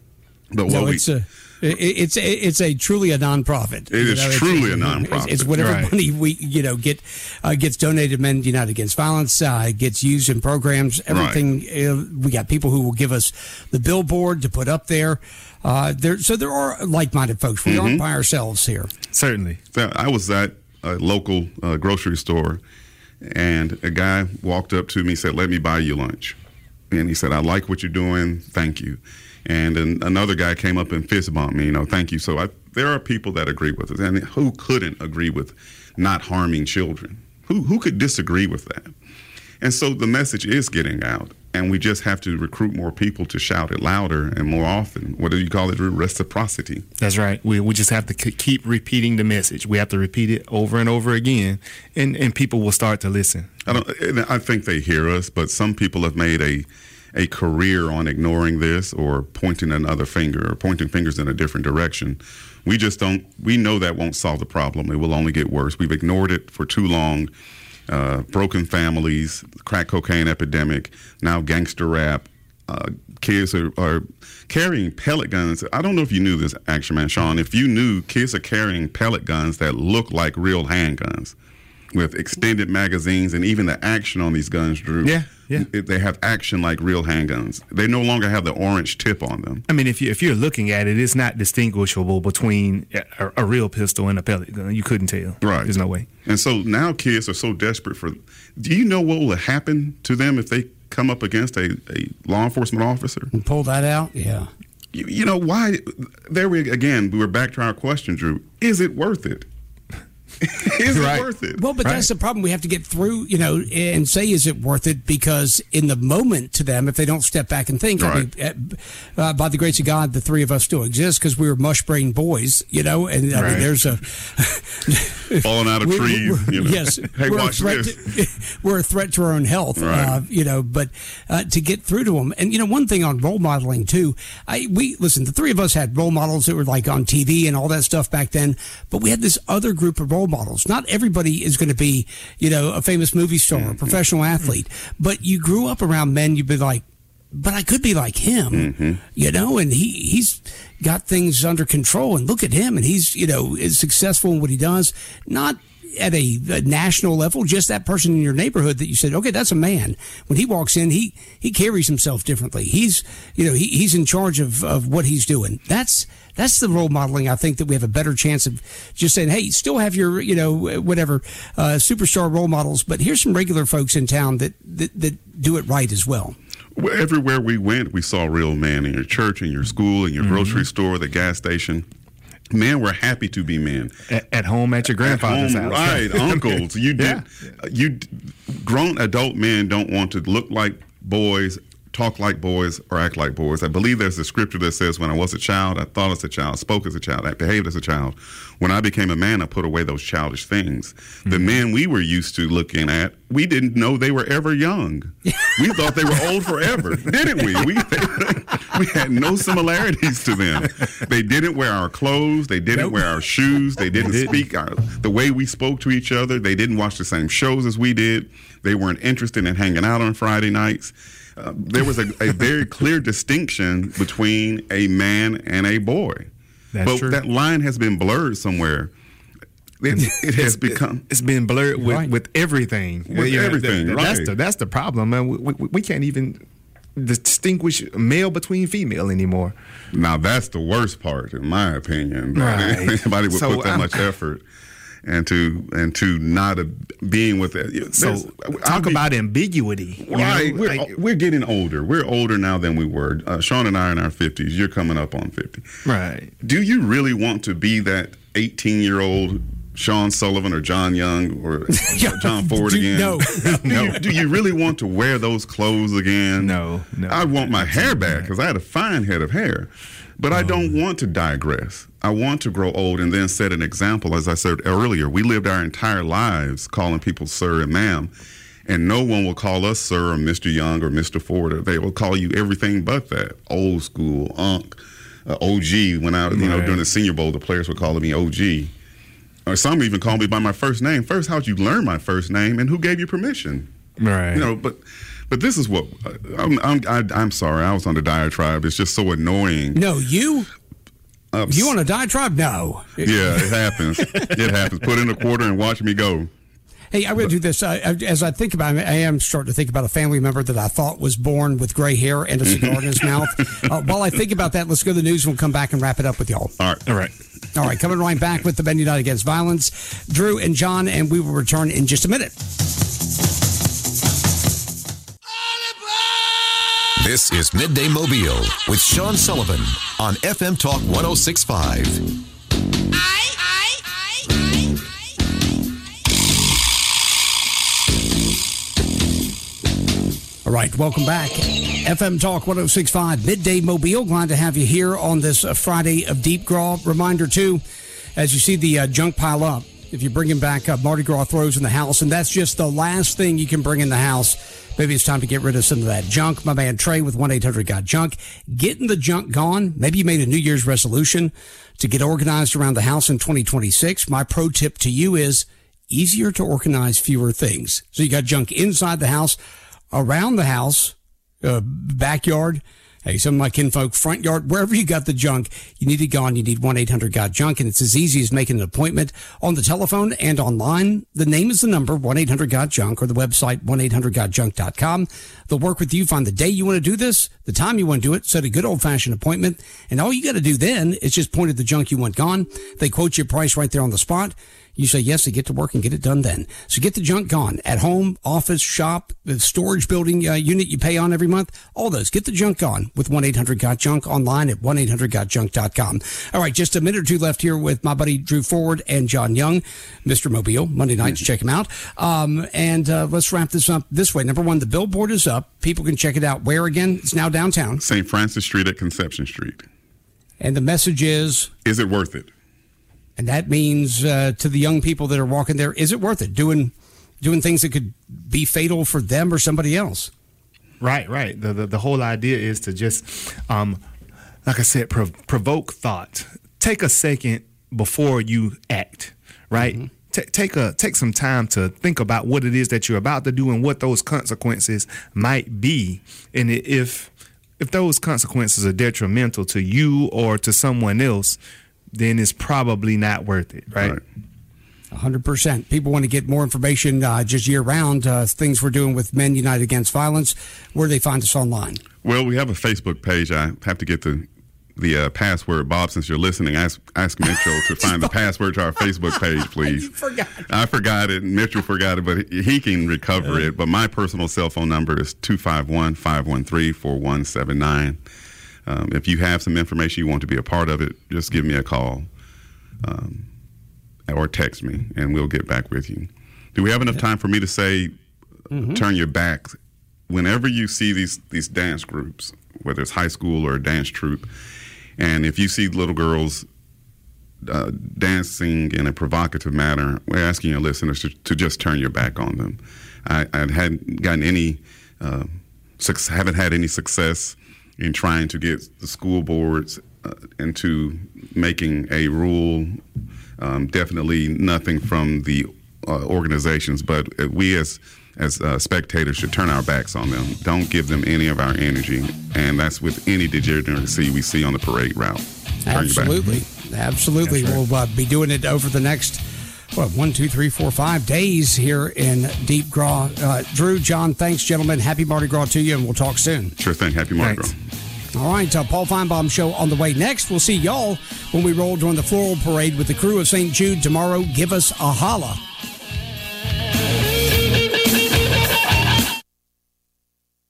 But what no, we, it's a it's it's a truly a nonprofit. It is know, truly it's, a nonprofit. It's, it's whatever right. money we you know get uh, gets donated to Men United Against Violence, uh, gets used in programs. Everything right. uh, we got people who will give us the billboard to put up there. Uh, there, so there are like-minded folks. We mm-hmm. aren't by ourselves here. Certainly. So I was at a local uh, grocery store, and a guy walked up to me and said, "Let me buy you lunch." And he said, "I like what you're doing. Thank you." And then another guy came up and fist bumped me, you know, "Thank you." So I, there are people that agree with us. And who couldn't agree with not harming children? Who who could disagree with that? And so the message is getting out, and we just have to recruit more people to shout it louder and more often. What do you call it? Reciprocity. That's right. We we just have to c- keep repeating the message. We have to repeat it over and over again, and, and people will start to listen. I don't. I think they hear us, but some people have made a a career on ignoring this or pointing another finger or pointing fingers in a different direction. We just don't. We know that won't solve the problem. It will only get worse. We've ignored it for too long. Uh, broken families, crack cocaine epidemic, now gangster rap. Uh, kids are, are carrying pellet guns. I don't know if you knew this, Action Man Sean. If you knew, kids are carrying pellet guns that look like real handguns with extended magazines, and even the action on these guns, Drew. Yeah, yeah. It, they have action like real handguns. They no longer have the orange tip on them. I mean, if you if you're looking at it, it's not distinguishable between a, a real pistol and a pellet gun. You couldn't tell. Right. There's no way. And so now kids are so desperate for. Do you know what will happen to them if they come up against a, a law enforcement officer? And pull that out? Yeah. You, you know why? There we again. We were back to our question, Drew. Is it worth it? Is right. it worth it? Well, but right. that's the problem we have to get through, you know, and say, is it worth it? Because in the moment to them, if they don't step back and think, right. I mean, uh, by the grace of God, the three of us still exist because we were mush-brained boys, you know, and I right. mean, there's a... Falling out of we're, trees, we're, you know. Yes, hey, we're, a watch threat this. To, we're a threat to our own health, right. uh, you know, but uh, to get through to them. And, you know, one thing on role modeling, too, I, we, listen, the three of us had role models that were like on T V and all that stuff back then, but we had this other group of role models. Not everybody is going to be, you know, a famous movie star, mm-hmm. a professional athlete, but you grew up around men, you'd be like, but I could be like him, mm-hmm. you know, and he, he's got things under control, and look at him, and he's, you know, is successful in what he does, not at a, a national level, just that person in your neighborhood that you said, okay, that's a man. When he walks in, he, he carries himself differently. He's, you know, he, he's in charge of, of what he's doing. That's, that's the role modeling. I think that we have a better chance of just saying, hey, still have your, you know, whatever, uh, superstar role models, but here's some regular folks in town that, that, that do it right as well. Everywhere we went, we saw real men in your church, in your school, in your mm-hmm. grocery store, the gas station. Men were happy to be men. At, at home at your grandfather's at home, house. Right, uncles. You did. Yeah. You grown adult men don't want to look like boys, talk like boys, or act like boys. I believe there's a scripture that says, when I was a child, I thought as a child, spoke as a child, I behaved as a child. When I became a man, I put away those childish things. Mm-hmm. The men we were used to looking at, we didn't know they were ever young. We thought they were old forever, didn't we? We we had no similarities to them. They didn't wear our clothes. They didn't nope. wear our shoes. They didn't speak our, the way we spoke to each other. They didn't watch the same shows as we did. They weren't interested in hanging out on Friday nights. Uh, there was a, a very clear distinction between a man and a boy. That's but true. That line has been blurred somewhere. It, it has become. It's been blurred with, right. with everything. With you know, everything, that, right. That's the, that's the problem, man. We, we, we can't even distinguish male between female anymore. Now, that's the worst part, in my opinion. Right. Anybody would so put that I'm, much effort and to and to not a, being with it. So talk be, about ambiguity. Right. Know? We're, like, we're getting older. We're older now than we were. Uh, Sean and I are in our fifties. You're coming up on fifty. Right. Do you really want to be that eighteen-year-old Sean Sullivan or John Young or John Ford do, again? No. do, you, do you really want to wear those clothes again? No. No. I want my hair back because I had a fine head of hair. But oh. I don't want to digress. I want to grow old and then set an example. As I said earlier, we lived our entire lives calling people sir and ma'am, and no one will call us sir or Mister Young or Mister Ford. Or they will call you everything but that. Old school, unk, uh, O G. When I, you know, right. during the Senior Bowl, the players were calling me O G. Or some even call me by my first name. First, how'd you learn my first name, and who gave you permission? Right. You know, but But this is what I'm. I'm, I, I'm sorry. I was on the diatribe. It's just so annoying. No, you. Uh, you on a diatribe? No. Yeah, it happens. It happens. Put in a quarter and watch me go. Hey, I'm going to do this. Uh, as I think about it, I am starting to think about a family member that I thought was born with gray hair and a cigar in his mouth. Uh, while I think about that, let's go to the news and we'll come back and wrap it up with y'all. All right. All right. All right. Coming right back with the Men United Against Violence, Drew and John, and we will return in just a minute. This is Midday Mobile with Sean Sullivan on F M Talk one oh six point five. All right, welcome back. F M Talk one oh six point five, Midday Mobile. Glad to have you here on this uh, Friday of Deep Gras. Reminder, too, as you see the uh, junk pile up, if you're bringing back uh, Mardi Gras throws in the house, and that's just the last thing you can bring in the house, maybe it's time to get rid of some of that junk. My man Trey with one eight hundred got junk. Getting the junk gone. Maybe you made a New Year's resolution to get organized around the house in twenty twenty-six. My pro tip to you is easier to organize fewer things. So you got junk inside the house, around the house, uh, backyard, hey, some of my kinfolk, front yard, wherever you got the junk, you need it gone. You need one eight hundred got junk, and it's as easy as making an appointment on the telephone and online. The name is the number, one eight hundred got junk, or the website, one eight hundred got junk dot com. They'll work with you, find the day you want to do this, the time you want to do it, set a good old-fashioned appointment, and all you got to do then is just point at the junk you want gone. They quote you a price right there on the spot. You say yes, they get to work and get it done then. So get the junk gone at home, office, shop, the storage building uh, unit you pay on every month. All those. Get the junk gone with one eight hundred got junk online at one eight hundred got junk dot com. All right, just a minute or two left here with my buddy Drew Forward and John Young, Mister Mobile. Monday nights, check him out. Um, and uh, let's wrap this up this way. Number one, the billboard is up. People can check it out. Where again? It's now downtown. Saint Francis Street at Conception Street. And the message is? Is it worth it? And that means uh, to the young people that are walking there, is it worth it? Doing doing things that could be fatal for them or somebody else. Right, right. The the, the whole idea is to just, um, like I said, prov- provoke thought. Take a second before you act, right? Mm-hmm. T- take a take some time to think about what it is that you're about to do and what those consequences might be. And if if those consequences are detrimental to you or to someone else, then it's probably not worth it, right? right. one hundred percent. People want to get more information uh, just year-round, uh, things we're doing with Men United Against Violence. Where do they find us online? Well, we have a Facebook page. I have to get the the uh, password. Bob, since you're listening, ask, ask Mitchell to find the password to our Facebook page, please. You forgot. I forgot it. Mitchell forgot it, but he can recover uh, it. But my personal cell phone number is two five one, five one three, four one seven nine. Um, if you have some information you want to be a part of it, just give me a call um, or text me, and we'll get back with you. Do we have enough time for me to say, mm-hmm. turn your back? Whenever you see these, these dance groups, whether it's high school or a dance troupe, and if you see little girls uh, dancing in a provocative manner, we're asking your listeners to, to just turn your back on them. I, I hadn't gotten any, uh, su- haven't had any success in trying to get the school boards uh, into making a rule. Um, definitely nothing from the uh, organizations, but we as as uh, spectators should turn our backs on them. Don't give them any of our energy, and that's with any degeneracy we see on the parade route. Turn Absolutely, absolutely. Right. We'll uh, be doing it over the next what one, two, three, four, five days here in Deep Gras. Uh, Drew, John, thanks, gentlemen. Happy Mardi Gras to you, and we'll talk soon. Sure thing. Happy Mardi Gras. All right, uh, Paul Feinbaum Show on the way next. We'll see y'all when we roll during the floral parade with the crew of Saint Jude tomorrow. Give us a holla.